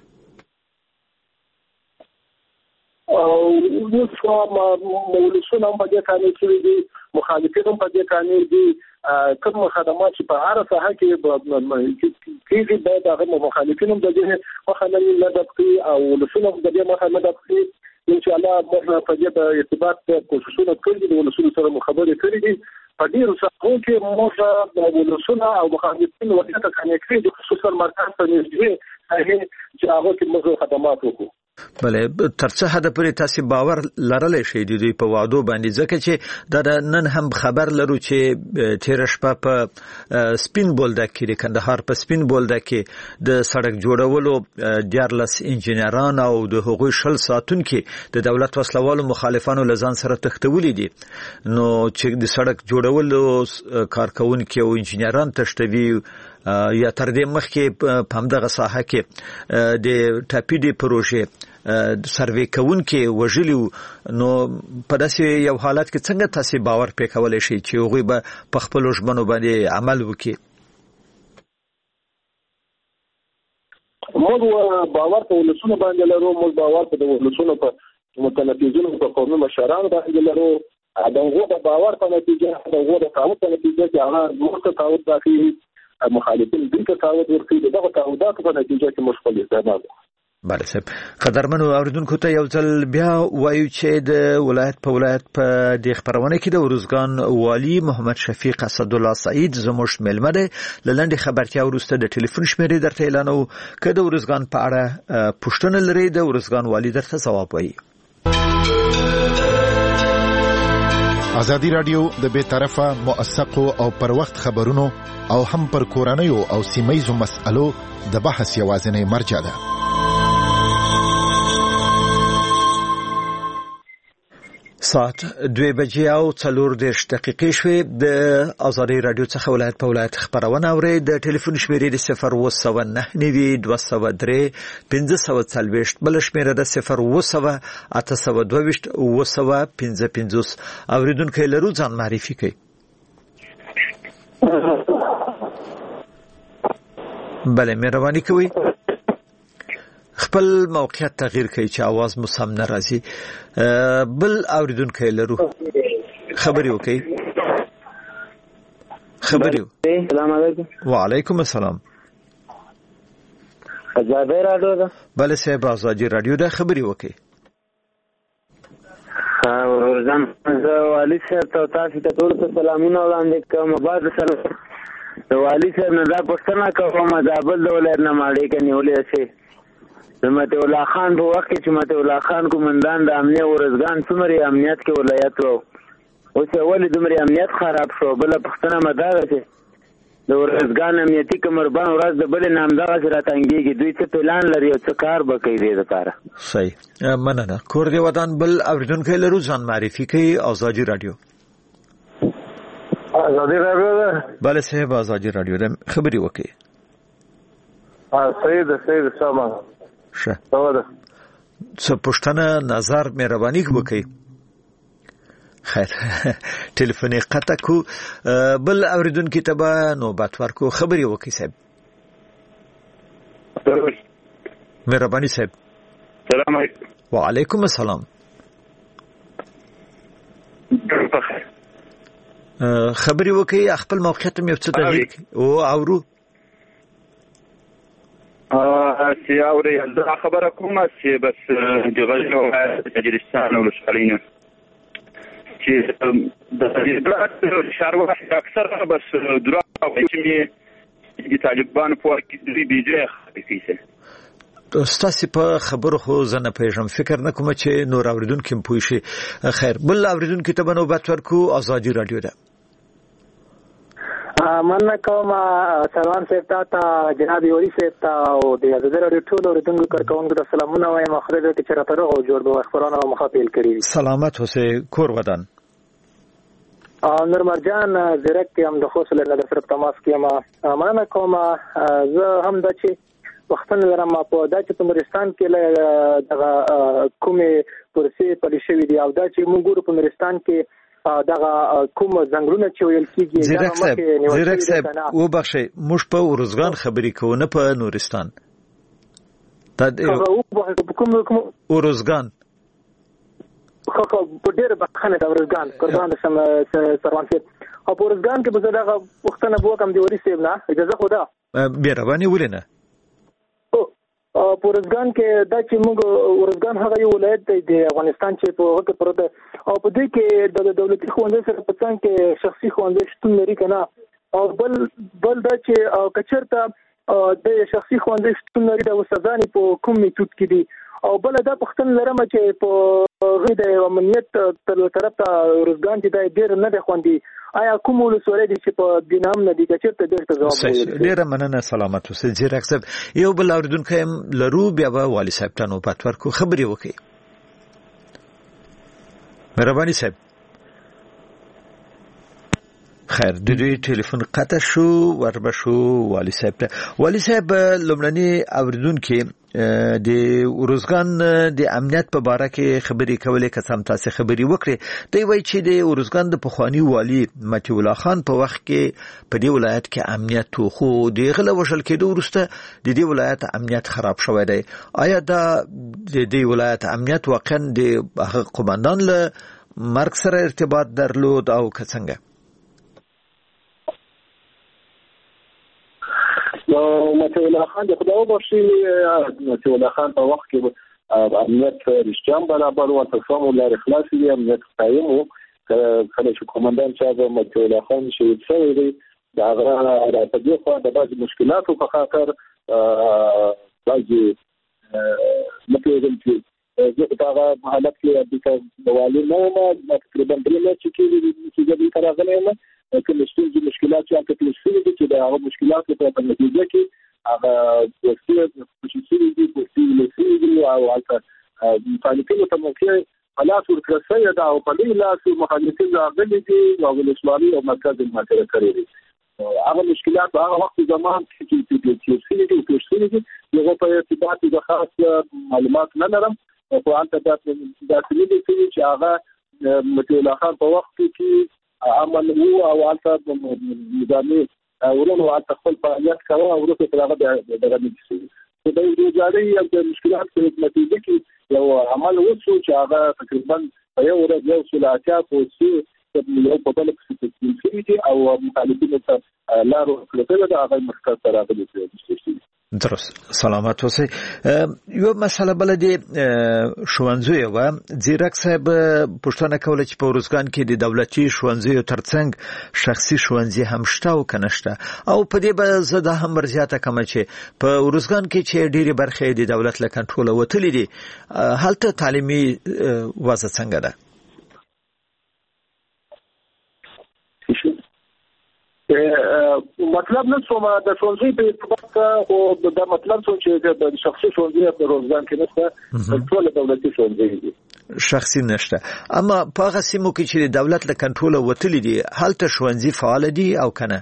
او یو څو مولسونه په دې کانې کې دي، مخالفین په دې کانې دي، کوم خدمات چې په هر ساحه کې کېږي باید هغه مخالفین هم د دې مخه نه دبقي او ولسونه د دې مخه نه دبقي. ان شاء الله موږ په دې په ارتباط کوششونه کړي دي، ولسونه سره مخابره کړي دي. په ډیرو ساحو کې موږ د ولسونه او مخالفین ورته کانې کړي دي، خصوصا مرکز ته نږدې هغه چې هغه کې موږ خدمات وکړو. بله ترڅه حد پورې تاسو باور لرلی شئ د دوی په وعدو باندې، ځکه چې دا نن هم خبر لرو چې تیر شپه په سپین بولدک کې د کندهار په سپین بولدک کې د سړک جوړولو دیارلس انجینران او د هغوی شل ساتونکي د دولت وسلوالو مخالفانو لزان سره تختولي دي. نو چې د سړک جوړولو کارکونکي او انجینران تشتوي یا تر دې مخکې په همدغه ساحه کې د ټاپي دی پروژې سروې کوونکي وژلي، نو په داسې یو حالت کې څنګه تاسو باور پې کولی شئ چې هغوی به په خپلو ژمنو باندې عمل وکړي؟ موږ باور په ولسونو باندې لرو، موږ باور په ولسونو په متنفذینو په قومي مشرانو باندې لرو. د هغو د باور په نتیجه د هغو د تعهد په نتیجه کې هغه موږ ته تعهد راکوي، مخالفین دې ته تعهد ورکوي. دغه تعهداتو په نتیجه کې موږ خپل استعمال کوو. بله صاحب، قدرمنو اوریدونکو ته یو ځل بیا وایو چې د ولایت په ولایت په دې خبرونه کې د ورزګان والي محمد شفیق اسدالله سعید زموږ مېلمه دی. له لنډې خبرتیا وروسته د ټلیفون شمیرې درته اعلانوو، که د ورزګان په اړه پوښتنه لرئ د ورزګان والي درته ځواب وایي. ازادي رادیو د بې طرفه موثقو او پر وخت خبرونو او هم پر کورنیو او سیمه‌یزو مسألو د بحث یوازینی مرجع ده. ساعت دوی بجې او څلور دېرش دقیقې شوې. د ازادي رادیو څخه ولایت په ولایت خبرونه اورئ. د ټلیفون شمیرې د صفر اووه سوه نهه نوي دوه سوه درې پنځه سوه څلوېښت، بله شمیره د صفر اووه سوه اته سوه دوهویشت اووه سوه پنځه پنځوس. اورېدونکی لرو، ځان معرفي کړئ. بله مهرباني کوئ خپل موقعیت تغییر کړئ چې आवाज مو سم نه راځي. بل اوریدونکي لرو، خبري وکړئ. خبري. السلام علیکم. وعلیکم السلام. ازادي رادیو ده. بله صاحب، ازادي رادیو ده، خبري وکړئ. ها ورځم زه والي صاحب ته تاسو ته ټول سلامونه وړاندې کوم. بعد سره د والي صاحب نه دا پوښتنه کوم دا بل د ولایت نه ماړې کې نیولې شي. د مته الله خان په وخت کې چې مته الله خان کومندان د امنیت ورزګان څومره امنیت کې ولایت وو، اوس ولې دومره امنیت خراب شو؟ بل پښتنه مدار شي د ورزګان امنیتي کمربان ورځ د بل نامدار سره تنګيږي. دوی څه پلان لري او څه کار به کوي دې لپاره؟ صحیح، مننه. کور دی ودان. بل اوریدونکي لرو، ځان معرفي کوي. ازادي رادیو. ازادي رادیو ده بله صاحب ازادي رادیو ده خبري وکي سید سید سامان شه سواده څه پښتنه نظر مهرباني وکي خیر ټلیفوني قطع کو بل اوریدونکو ته به نوبت ورکو خبري وکي صاحب مهرباني صاحب السلام علیکم وعلیکم السلام خبري وکي خپل موقعیت مې څه دی او اورو ا چې اوري دا خبره کومه چې بس د غزنو تجرستان او شالینه چې د دې شارو اکثر بس درا چې د طالبان په کې دی بيجه خفيفه استاسي په خبرو خو زنه پیژم فکر نه کوم چې نور اوریدونکو هم پوي شي خیر بل اوریدونکو ته بنوبت ورکو ازادي رادیو ده مننه کوم سلام سپتا تا جناب یوري سپتا او د ازادي رادیو ټول اوریدونکو کارکونکو ته سلامونه وایم مخرجه کې چرته راغو جوړ به خبرونه مخاطب کړی سلامت اوسه کور ودان نور مرجان زیرک هم د خوصله نه سره تماس کیما مننه کوم زه هم د چې وختن لرم په دا چې په نورستان کې له دغه کومه پرسي پلي شوی دی او دا چې موږ ګورو په نورستان کې دغه کوم ځنګلونه چې ویل کیږي زیرک صاحب زیرک صاحب و بخښي موږ په ورزګان خبرې کوو نه په نورستان دا کوم کوم ورزګان خو په ډېر بخښنه دا ورزګان قربان سم سروانسي او په ورزګان کې به دغه وختنه بو کم دی وري سیب نه اجازه خدا مهرباني ولینه پورزګان کې دا چې موږ ورزګان هغه یو ولایت دی د افغانستان چې په هغه پروت او په دې کې د دولتي ښوونځي سره په څنګ کې شخصي ښوونځي شتون لري کنه او بل بل دا چې کچرته د شخصي ښوونځي شتون لري د وسدانې په کوم میتود کې دي او بل دا پښتون لرم چې په غي د امنیت تر طرف ته ورزګان چې دا ډېر نه دی خوندي آیا کوم ولسوالۍ دي چې په دینام نه دي کچرته ډېر ته جواب وایي ډېر مننه سلامت اوسه زیرک صاحب یو بل اوریدونکو هم لرو بیا به والي صاحب ته نو پات ورکو خبري وکي مهرباني صاحب خیر د دې ټلیفون قطع شو وربشو والي صاحب ته والي صاحب لومړني اوریدونکو د ورزګان د امنیت په اړه کې خبري کولې قسم تاسو خبري وکړي دوی وایي چې د ورزګان د پخوانی والي متي الله خان په وخت کې په دې ولایت کې امنیت خو د غله وشل کېدو ورسته د دې ولایت امنیت خراب شوی دی آیا دا د دې ولایت امنیت واقعا د قومندان له مرګ سره ارتباط درلود او څنګه نو متي الله خان د خدای وبخښي متي الله خان په وخت کې امنیت رښتیا برابر او تفاهم لري خلاص دي امنیت قائم او کله چې کومندان چې متي الله خان شهید شوی دی دا غره د تدبیر په د بعض مشکلاتو په خاطر بعضي متي چې دا حالت کې د والي نو ما تقریبا درې چې کې چې د ترغلې ما کوم څه مشکلات چې تاسو یې چې دا هغه مشکلات په نتیجه کې هغه د څه چې دي په څه دي او هغه مخالفینو ته موقع حالات ورکړل دا او په دې لاس مخالفین راغلي دي او ولسوالي او مرکز ماته کړی دي هغه مشکلات هغه وخت زمان چې چې چې څه دي چې څه دي یو په ارتباط د خاص معلومات نه لرم او انت دا د څه دي چې هغه متي الله خان په وخت کې عمل هو او حالت نظامي ورونو حالت خپل فعالیت کوي او ورته تر هغه دغه نشي په دې ځای کې د مشکلات په نتیجه کې یو عمل وشو چې هغه تقریبا په یو ورځ یو سلاتیا په څیر یو په بل کې چې او مخالفینو ته لارو کړل دا هغه مرکز ته راغلي دي درست سلامت اوسئ یو مسله بل دی ښوونځي و زیرک صاحب پښتنه کوله چې په ورزګان کې د دولتي ښوونځي ترڅنګ شخصي ښوونځي هم شته او کنهشته او په دې به زده هم ورزياته کوم چې په ورزګان کې چې ډېری برخې د دولت له کنټرول وتلې دي هلته تعلیمي وضع څنګه ده مطلب نه څومره د ښوونځي په ارتباط او د مطلب څه چې د شخصي ښوونځي په روزګان کې نشته ټول دولتي ښوونځي دي شخصي نشته. اما په هغه سیمو کې چې دولت له کنټرول وتلی دي هلته ښوونځي فعال دي او کنه؟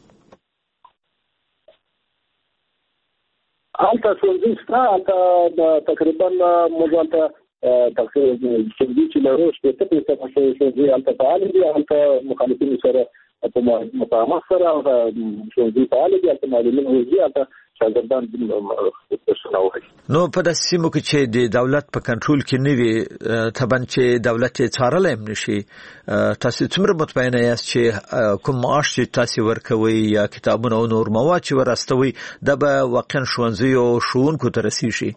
هلته ښوونځي شته، هلته تقریبا موږ هلته تقریبا ښوونځي چې لرو شپېته فیصده ښوونځي هلته فعال دي، هلته مخالفینو سره په مقاومت سره ښوونځي فعال دي، هلته معلولین وځي، هلته شاګردان نو په داسې سیمو کې چې د دولت په کنټرول کې نه وي طبعا چې دولت یې څارلی هم نشي، تاسو څومره مطمئنه یاست چې کوم معاش چې تاسو ورکوي یا کتابونه او نور مواد چې ورستوي دا به واقعا ښوونځیو او ښوونکو ته رسیږي؟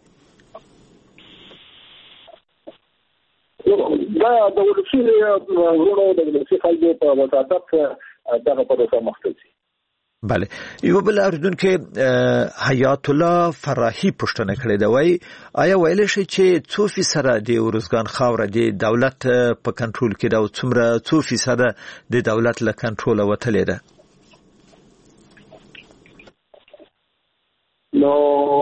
دا د ولسي ورونو د ولسي خلکو په وساطت دغه پروسه مخته ځي. بله. یو بل اوریدونکو حیات الله فراحي پوښتنه کړې ده، وایي آیا ویلی شي چې څو فیصده د ارزګان خاوره د دولت په کنټرول کې ده او څومره څو فیصده د دولت له کنټروله وتلې ده؟ نو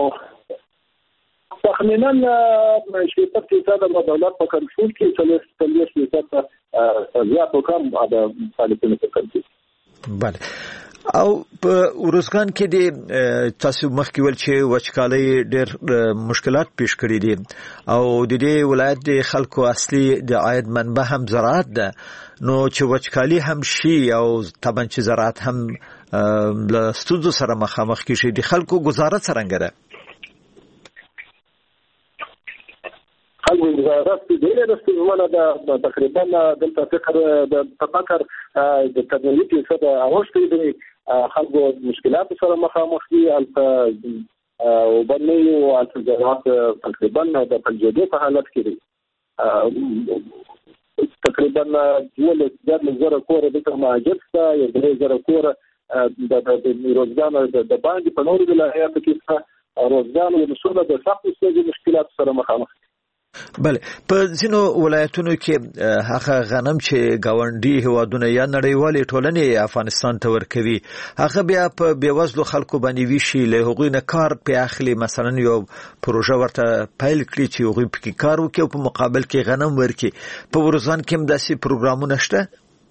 تخمینا شپږ فیصده د دولت په کنټرول کې، څلور فیصده زیات او کم د فعالیتونو په کنټرول. بله. او په ارزګان کې د تاسو مخکې ول چې وچکالۍ ډېر مشکلات پیښ کړي دي او د دې ولایت د خلکو اصلي د عاید منبع هم زراعت ده، نو چې وچکالي هم شي او طبعا چې زراعت هم له ستونزو سره مخامخ کیږي، د خلکو گزاره څرنګه ده؟ خلکو گزارت ډېره ستونزمنه ده. تقریبا دلته فکر د تفکر د تدریجي فیصد اوښتې دي، خلکو مشکلات سره مخامخ دي، هلته وبنې او هلته زراعت تقریبا د پنجابي په حالت کې دي. تقریبا دولس زره کوره دلته مهاجر شته، یو درې زره کوره د روزګان د باندې په نورو ولایاتو کې شته. روزګان ولسونه د سختو ستونزو مشکلات سره مخامخ دي. بله. په ځینو ولایتونو کې هغه غنم چې ګاونډي هیوادونه یا نړیوالې ټولنې افغانستان ته ورکوي هغه بیا په بېوزلو خلکو باندې ویشي، له هغوی نه کار پې اخلي، مثلا یو پروژه ورته پیل کړي چې هغوی پکې کار وکړي او په مقابل کې غنم ورکړي. په ارزګان کې هم داسې پروګرامونه شته؟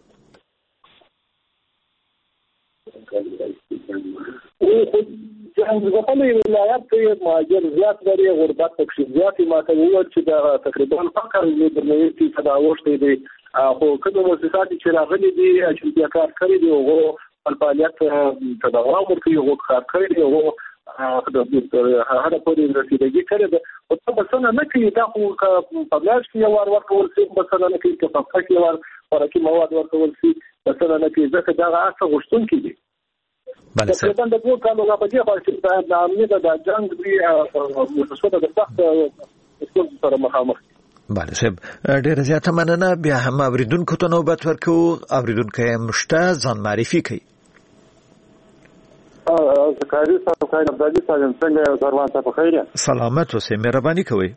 ځکه ولایت کې مهاجر زیات لري، غربت پکې زیات ماته وویل چې دا تقریبا فقر یې درنوي چې صدا اوښتې دي، خو کوم مؤسسات چې راغلي دي چې بیا کار کړی دی هغه خپل فعالیت ته دوام ورکوي، هغه کار کړی دی، هغه هغه پورې رسیدګي کړې ده. او ته بسنه نه کوي، دا خو په بلاش کې یو ور ورکول شي، بسنه نه کوي چې په فقر کې ور ورکي مواد ورکول شي، بسنه نه کوي ځکه دا هغه غوښتونکي دي. بله سر. تقریبا د دوه کالو راپدې خو چې د امنیت د جنگ دی مؤسسات د سخت ستونزو سره مخامخ. بله صاحب، ډېره زیاته مننه. بیا هم اوریدونکو ته نوبت ورکوو. اوریدونکی مشته ځان معرفي کوي. زکاري صاحب خیر عبدالي صاحب څنګه یو سروان صاحب خیر؟ سلامت اوسئ، مهرباني کوئ.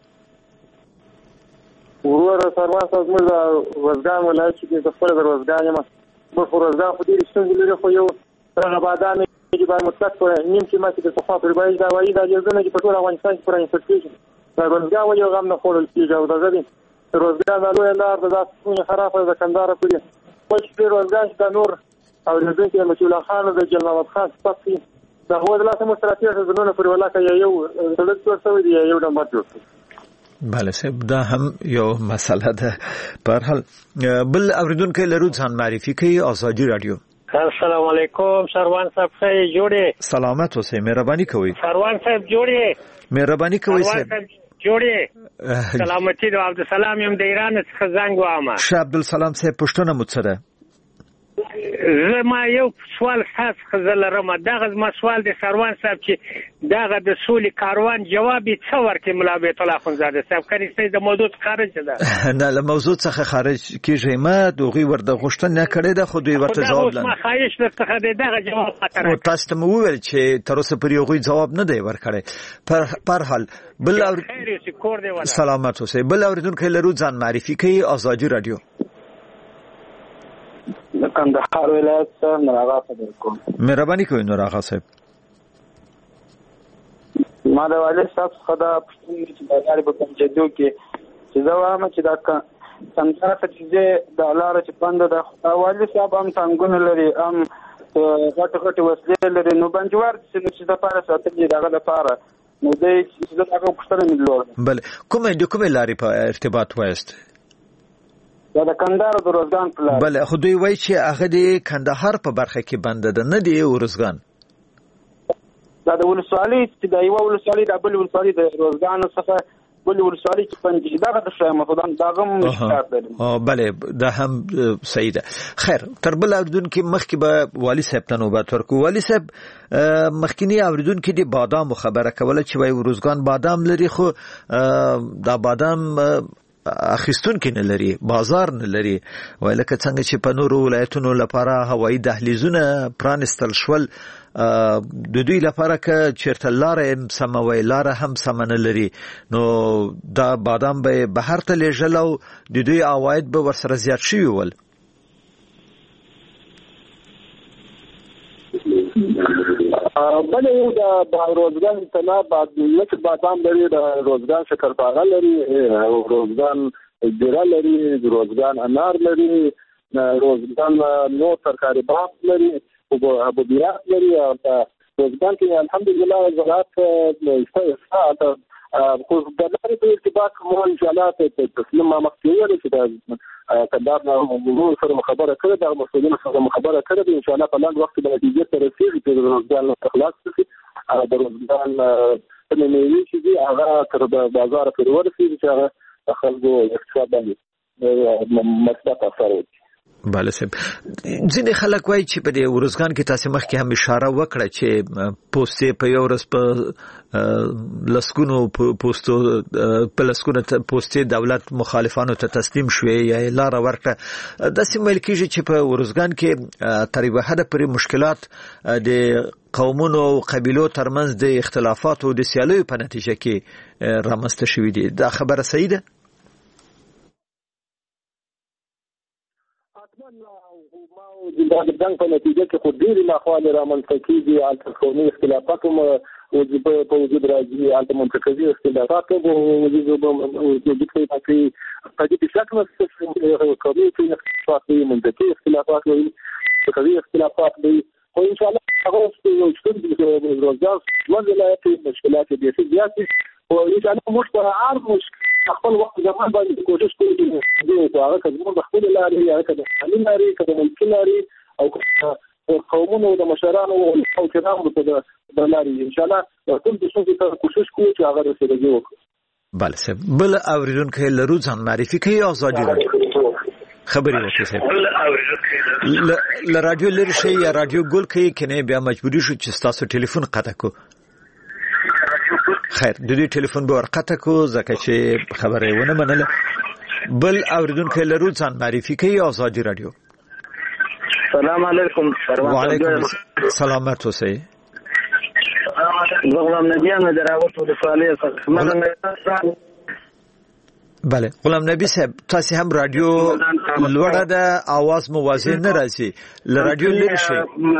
وروره سروان صاحب موږ روزګان ولایت کې د خپل روزګان یم، موږ روزګان خو ډېرې ستونزې لري، خو یو هغه بادامې چې باید مطلق په نیم کې ماتې د پخوا پر باید دا وایي دا جزونه چې په ټول افغانستان کې پوره انفټ کېږي، د روزګان ولې غم نه خوړل کېږي او دغه دي د روزګان دا لویه لار د داسې ستونزې خرابه ده د کندهار پورې وایي چې روزګان چې دا نور اورېدونکي د مشي الله خان د جل محمد خان صفت دي د هغوی د لاسه موږ سره تېر شه زرونه پورې ولاکه یا یو سړک جوړ شوی دی یا یو ډمبر جوړ شوی. بله صاحب، دا هم یو مسله ده. په هر حال بل اوریدونکی لرو، ځان معرفي کوي. ازادي راډیو. السلام علیکم سروان صاحب، خیر جوړې؟ سلامت اوسئ، مهرباني کوئ. سروان صاحب جوړې؟ مهرباني کوئ صاحب. جوړې؟ سلامتی د عبدالسلام یم د ایران څخه زنګ وام. شه عبدالسلام صاحب، پوښتنه مو څه ده؟ زما یو سوال خاص خزلرم، دغه زما سوال د سروان صاحب چې دغه د سولې کاروان جواب یې څه ورکړي ملا بیت الله اخندزاده صاحب؟ کني ستاسو د موضوع خارج ده؟ نه، له موضوع څخه خارج کیږي، ما دوی ورته غوښتنه کړې ده، خو دوی ورته جواب نه. ما خواهش درته دغه جواب خاطر او تاسو ته مو ویل چې تر اوسه پورې هغوی جواب نه دی ورکړی. پر پر حال بل سلامت اوسئ. بل اوریدونکی لرو، ځان معرفي کوي. ازادي راډیو. د کندهار ولایت څخه نور آغا صاحب کوم. مهرباني کوئ نور آغا صاحب. ما د والد صاحب څخه دا پوښتنه چې د لارې په پنجابیو کې چې دا وایم چې دا څنګه چې د لار چې پند د والي صاحب هم څنګه لري هم غټ غټ وسلې لري نو بنجوار چې د پاره ساتلې دغه لپاره نو دې چې دا هغه پښتنه ملور بل کومه د کومه لاري په ارتباط وایست دا د کندهار د روزګان په لار بل خو دوی وایي چې هغه د کندهار په برخه کې بند ده نه دی روزګان دا د ولسوالۍ چې د یو ولسوالۍ د بل ولسوالۍ د روزګان څخه بل ولسوالۍ چې پنځه دغه د شای مخدان دغه مشکلات لري او بله دا هم صحیح ده خیر تر بل اوردون کې مخکې به والی صاحب ته نوبت ورکو والی صاحب مخکینی اوردون کې د بادام خبره کوله چې وای روزګان بادام لري خو دا بادام اخیستون کې نه لري بازار نه لري وای لکه څنګه چې په نورو ولایتونو لپاره هوایي دهلیزونه پرانستل شول د دوی لپاره که چیرته لارې سموي لاره هم سم نه لري نو دا بادام به بهر ته لیږل او د دوی عواید به ورسره زیات شوي ول بله یو د روزګان تنه بعد لکه بادام لري د روزګان شکرپاره لري روزګان ګیره لري روزګان انار لري روزګان نور ترکاري باغ لري ابو بیات لري او روزګان کې الحمدلله زراعت ساعت خو د لارې په ارتباط مو ان شاء الله ته تسلیم ما مخکې چې د کندهار نو سره خبره کړې د مسؤلینو سره خبره کړې ان شاء الله په لاندې وخت کې د نتیجې ته رسیږي چې د روزګان اخلاص شي او د روزګان په نومي چې هغه تر بازار پورې ورسیږي چې هغه خلکو اقتصاد باندې مثبت اثر وکړي بله صاحب ځینې خلک وایي چې په دې روزګان کې تاسو مخکې هم اشاره وکړه چې پوسټې په یو ورځ په لسکونو پوسټو په لسکونو پوسټې دولت مخالفانو ته تسلیم شوې یا لار ورکړه داسې ویل کېږي چې په روزګان کې تر یوه حده پورې مشکلات د قومونو او قبیلو ترمنځ د اختلافاتو د سیالیو په نتیجه کې رامنځته شوي دي دا خبره صحیح ده دا د جنګ په نتیجه کې خو ډېرې ناخوالې رامنځته کېږي هلته قومي اختلافات هم په وجود راځي هلته منطقوي اختلافات هم وجود پیدا کوي په دې شکل سره قومي اختلافات وي منطقي اختلافات وي فقهي اختلافات وي خو ان شاء الله هغه یو څه د روزګار ژوند ولایت مشکلات ډېرې زیات دي او ان شاء الله موږ په هر مشکل خپل وخت زمان باندې کوشش کوو چې هغه کله د خپل لارې یا کله د قانون لارې کله د ملکي لارې او قومونو د مشرانو او کرامو په لارې ان شاء الله ټول د څه ته کوشش کوو چې هغه رسېږي وکړو بله صاحب بل اوریدونکو لرو ځان معرفي کوي ازادي راډیو خبري وکړي صاحب ل رادیو لري شي یا رادیو ګل کوي کنه بیا مجبوري شو چې تاسو ټلیفون قطع کو خیر د دې ټلیفون به ورقطه کو ځکه چې خبره ونه منله بل اوریدونکو لرو ځان معرفي کوي ازادي راډیو السلام علیکم وعلیکم سلامت اوسئ غلام نبی احمد راوت ولسوالۍ څخه بله غلام نبی صاحب تاسو هم رادیو لوړه ده आवाज موازی نه راځي ل رادیو لري شي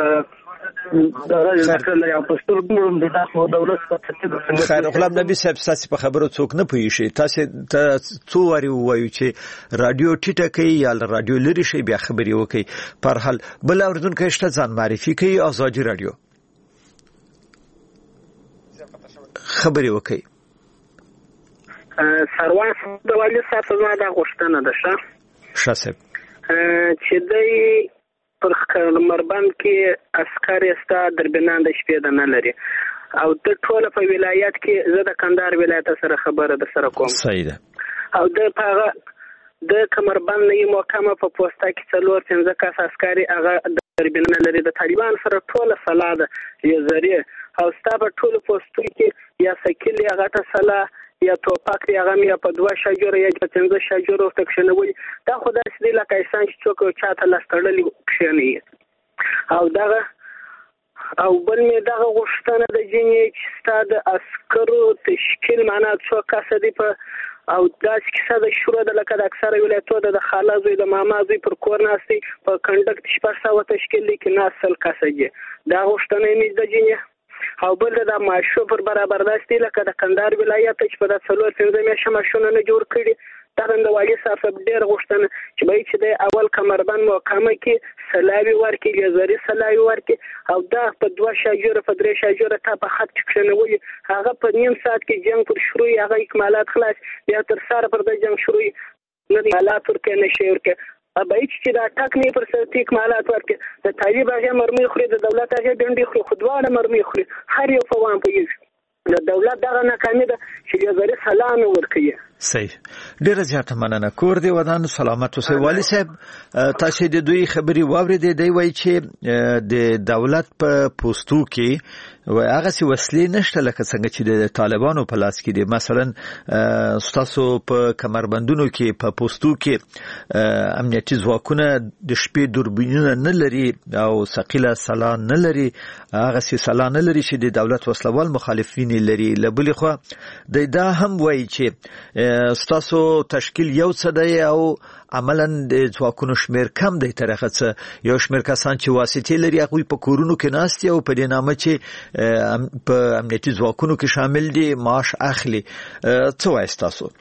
خیر غلام نبی صاحب تاسو په خبرو څوک نه پوي شي تاسو ته څو وری وایو چې رادیو ټیټه کوي یا رادیو لري شي بیا خبري وکي پر حال بل اوردونکو شته ځان معرفي کوي ازادي رادیو خبري وکي سروان د والي صاحب زما د غوښتنه ده ښه شاسب چې دای پر مربند کې عسكر استا دربنان د شپې د نه لري او د ټوله په ولایت کې زه د کندهار ولایت سره خبره د سره کوم صحیح ده او د پاغه د کمربند نه محکمه په پوسټه کې څلور پنځه کس عسكري هغه دربنان لري د طالبان سره ټوله سلاده یې زری او ستابه ټوله پوسټو کې یا سکیل یا غټه سلا یا توپاک یا غمی په دوه شاجور یا په څنګه شاجور او تکشنوي دا خدای سړي لکه انسان چې څوک چاته لاستړلی کښنی او دا او بل می دا غوښتنه د جنې چې ستاد عسکرو تشکیل معنا څو کس دي په او دا چې د شورا د لکه د اکثره ولایتونو د خالازوی د مامازوی پر کور ناستي په کنډکټ شپږ سوه تشکیل دي کې ناسل کس دي دا غوښتنه می د جنې او بل د معاشو پر برابرداشت لکه د کندهار ولایت چې په د څلور پنځه میاشتې معاشونه نه جوړ کړي دا د والي صاحب ډېر غوښتنه چې به چې د اول کمربند محکمه کې سلاوي ورکړي لیزري سلاوي ورکړي او دا په دوه شاجوره په درې شاجوره تا په خط کښنولي هغه په نیم ساعت کې جنگ پر شروع هغه اکمالات خلاص بیا تر سره پر د جنگ شروع نه حالات ورکړي نشي ورکړي ابای چې دا ټاک نه پر سرتي اکمالات ورکړي د طالب هغه مرمي خوري د دولت هغه ډنډي خوري خودوانه مرمي خوري هر یو په وان پیږي د دولت دغه ناکامي ده چې لیزري سلام ورکړي صحیح ډیره زیاته مننه کور دی ودان سلامت اوسئ والي صاحب تاسو د دوی خبري واورېدې دی وای چې د دولت په پوسټو کې و هغه سی وسلې نشته لکه څنګه چې د طالبانو په لاس کې دي مثلا تاسو په کمربندونو کې په پوسټو کې امنیتي ځواکونه د شپې دوربینونه نه لري او ثقيله سلا نه لري هغه سی سلا نه لري چې د دولت وسلوال مخالفین لري لبلې خو د دا هم وای چې ستاسو تشکیل یو څه دی او عملاً د ځواکونو شمیر کم دی ترخه څه یو شمیر کسان چې واسطې لري هغوی په کورونو کې ناست او په دې نامه چې په امنیتي ځواکونو کې شامل دي معاش اخلي څه وایي تاسو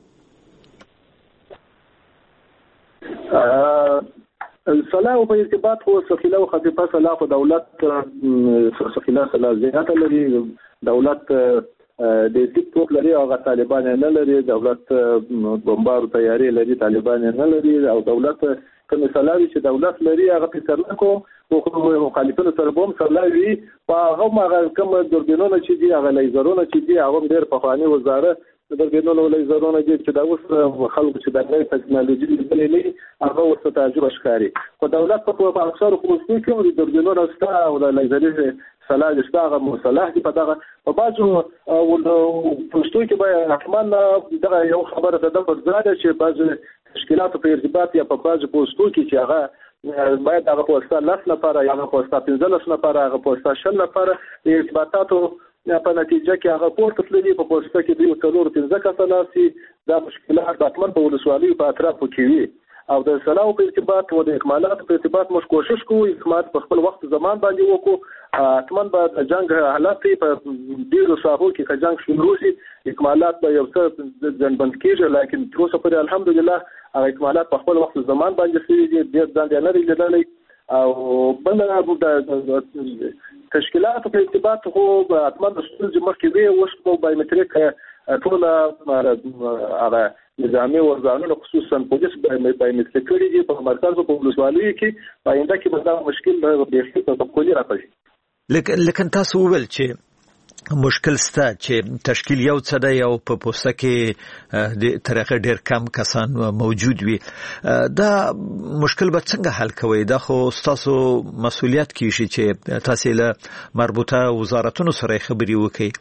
سلاو په ارتباط خو سفیله او خطیبه سلا په دولت سفیله سلا زیاته لري دولت د ټیک ټوک لري او طالبان نه لري دولت بمبار تیاری لري طالبان نه لري او دولت کوم سلاوي چې دولت لري هغه په سر کو او مخالفینو سره بوم سلاوي او هغه کوم دوربینونه چې دي هغه لیزرونه چې دي هغه ډېر په خواني وزارت د دوربینونو لیزرونه دي چې دا اوس خلکو چې د نوې ټکنالوژي لري هغه ورته تعجب ښکاري خو دولت په اکثر پوسټو کې د دوربینونو ستا او د لیزري سلاح دغه مصالح دي په دغه په بازو پوسټو کې به احتمال دغه یو خبره ده د زړه چې بعض تشکیلات په ارتباط یا په بازو پوسټو کې چې هغه باید هغه پوسټه لاس لپاره یا هغه پوسټه پنځلس لپاره هغه پوسټه شل لپاره د ارتباطاتو په نتیجه کې هغه پورته تللی په پوسټه کې دی څلور پنځه کساناسي دا مشکلات باتمن په ولسوالۍ په اطرافو کې وي او د سلاو په ارتباط او د اکمالات په ارتباط موږ کوشش کوو اکمالات په خپل وخت زمان باندې وکړو اتمن به د جنگ حالات په ډیرو ساحو کې چې جنگ شروع شي اکمالات به یو څه ځنبند کېږي لیکن تر اوسه پورې الحمدلله هغه اکمالات په خپل وخت زمان باندې شوي دي ډیر ځان نه لیدلای او بل د تشکیلات په ارتباط خو اتمن د ستونزې مخکې وي اوس په بایومټریک ټول هغه نظامي ورځانو خصوصا پولیس بایومټریک کړي دي په مرکز په ولسوالۍ کې پاینده کې به دا مشکل به ډېر په کلی راځي لیکن تاسو وویل چې مشکل ستا چې تشکیل یو څه دی او په پوسټه کې د طریقې ډېر کم کسان موجود وي دا مشکل به څنګه حل کوي دا خو تاسو مسؤلیت کیږي چې تاسو له مربوطه وزارتونو سره خبري وکړئ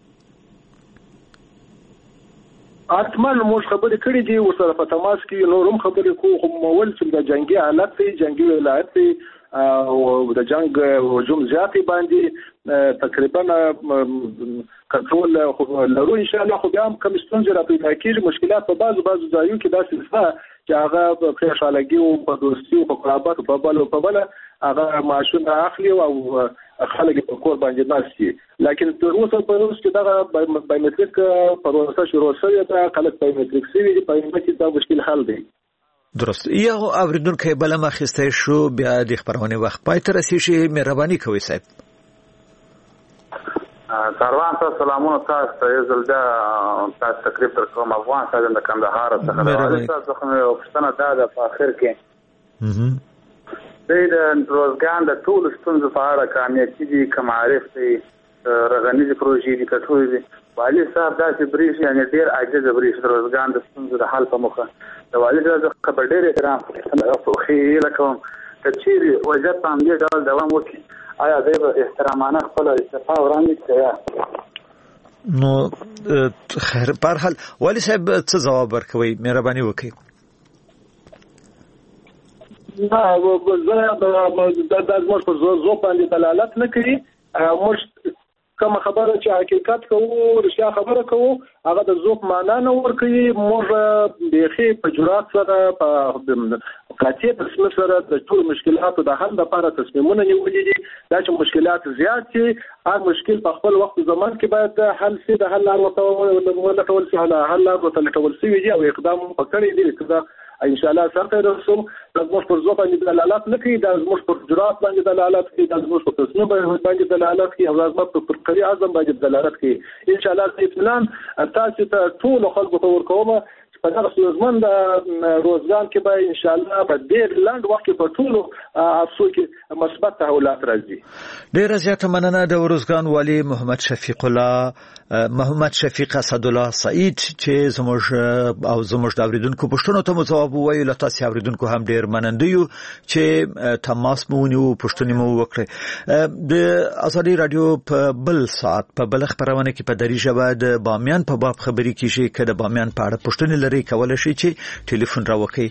اتمن موږ خبرې کړې دي ورسره په تماس کې نورم خبرې کوو خو مول چې د جنگي حالت دی جنگي ولایت دی او د جنگ هجوم زیاتې باندې تقریبا کنټرول لرو ان شاء الله خو بیا هم کوم ستونزې را پیدا کېږي مشکلات په بعضو بعضو ځایونو کې داسې شته چې هغه په خوشحالګي او په دوستي او په قرابت په بل او په بل هغه معاشونه اخلي او خلک په کور باندې ناشتي لیکن تر اوسه په اوس کې دغه بایومټریک پروسه شروع شوې ده خلک بایومټریک سوي دي په دې دا مشکل حل دی درست یو اوریدونکو بل مخسته شو بیا د خبرونه وخت پای تر رسیدي مهرباني کوي صاحب سروان ته سلامونه تاسو ته زلدا تاسو تقریبا تر کوم افغان سره د کندهار څخه تاسو خو یو پښتنه ده په اخر کې د روزګان د ټول ستونزو په اړه کامیابی دي کمعارف دي رغنیزي پروژې دي کټوي دي والي صاحب دا چې بریښ یعنی ډیر عاجز بریښ د روزګان د ستونزو د حل په مخه د والي صاحب خبر ډیر احترام کوي لکه چې وجه په دې ډول دوام وکړي آیا د احترامانه خپل استعفا وړاندې کړه نو خیر په حال والي صاحب څه جواب ورکوي مهرباني وکړئ نه زه د د موږ په زو باندې دلالت نه کوي موږ کوم خبره چې حقیقت کوو رښتیا خبره کوو هغه د ذوق معنا نه ورکوي. موږ بیخي په جرأت سره په قاطع تصمیم سره د ټول مشکلاتو د حل لپاره تصمیمونه نیولي دي. دا چې مشکلات زیات شي هر مشکل په خپل وخت زمان کې باید حل شي، د حل لار ولټول شي، حل لار ولټول شي او اقدام وکړي دي. دا ان شاء الله سره رسوم د زموږ پر ځو باندې دلالت نه کوي، د زموږ پر جرأت باندې دلالت کوي، د زموږ پر تصمیم باندې دلالت کوي او د زموږ پر قری اعظم باندې دلالت کوي. ان شاء الله اطمینان تاسو ته ټول خلکو ته ورکوم په دغه سوزمن د روزګار کې به ان شاء الله په ډېر لاند وخت کې په ټولو افسو کې مثبت تحولات راځي. ډېر زیاته مننه د روزګان والی محمد شفیق الله محمد شفیق اسد الله سعید چې زموږ او زموږ د اوریدونکو پوښتنو ته جواب وویل. تاسو اوریدونکو هم ډېر مننه یو چې تماس مو ونیو پوښتنې مو وکړې. د ازادي رادیو په بل ساعت په بل خبرونه کې په دری ژبه د بامیان په باب خبري کیږي کله بامیان په اړه پوښتنې لري کولای شي چې ټلیفون راوکړي.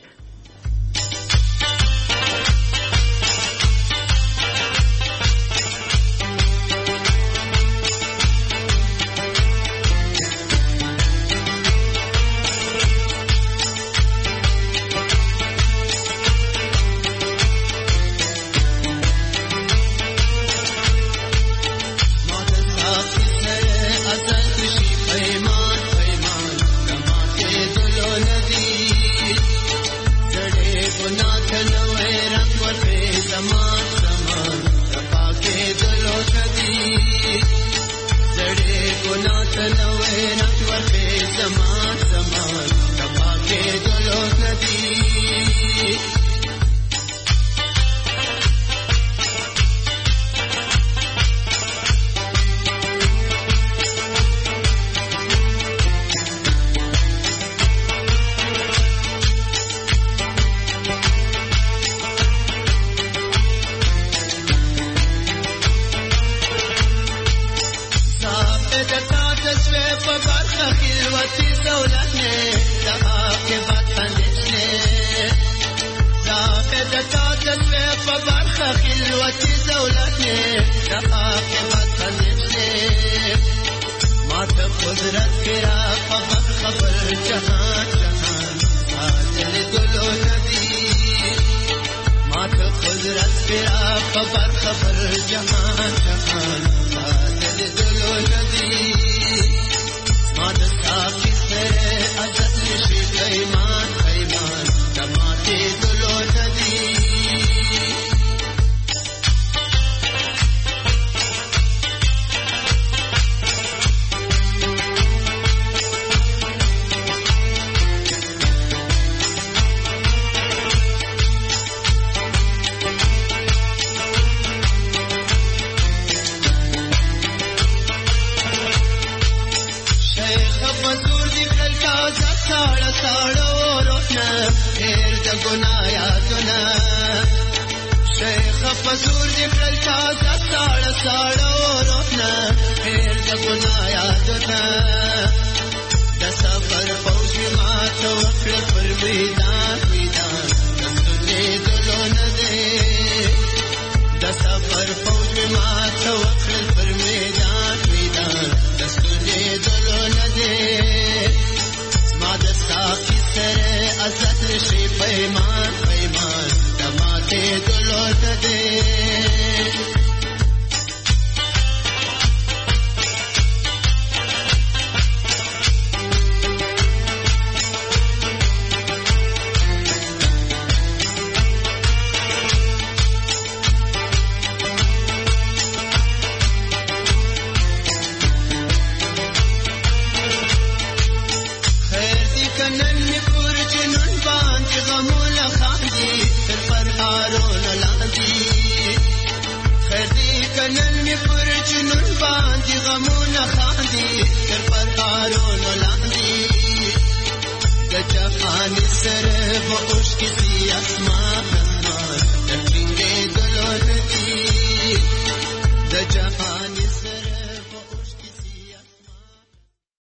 Japan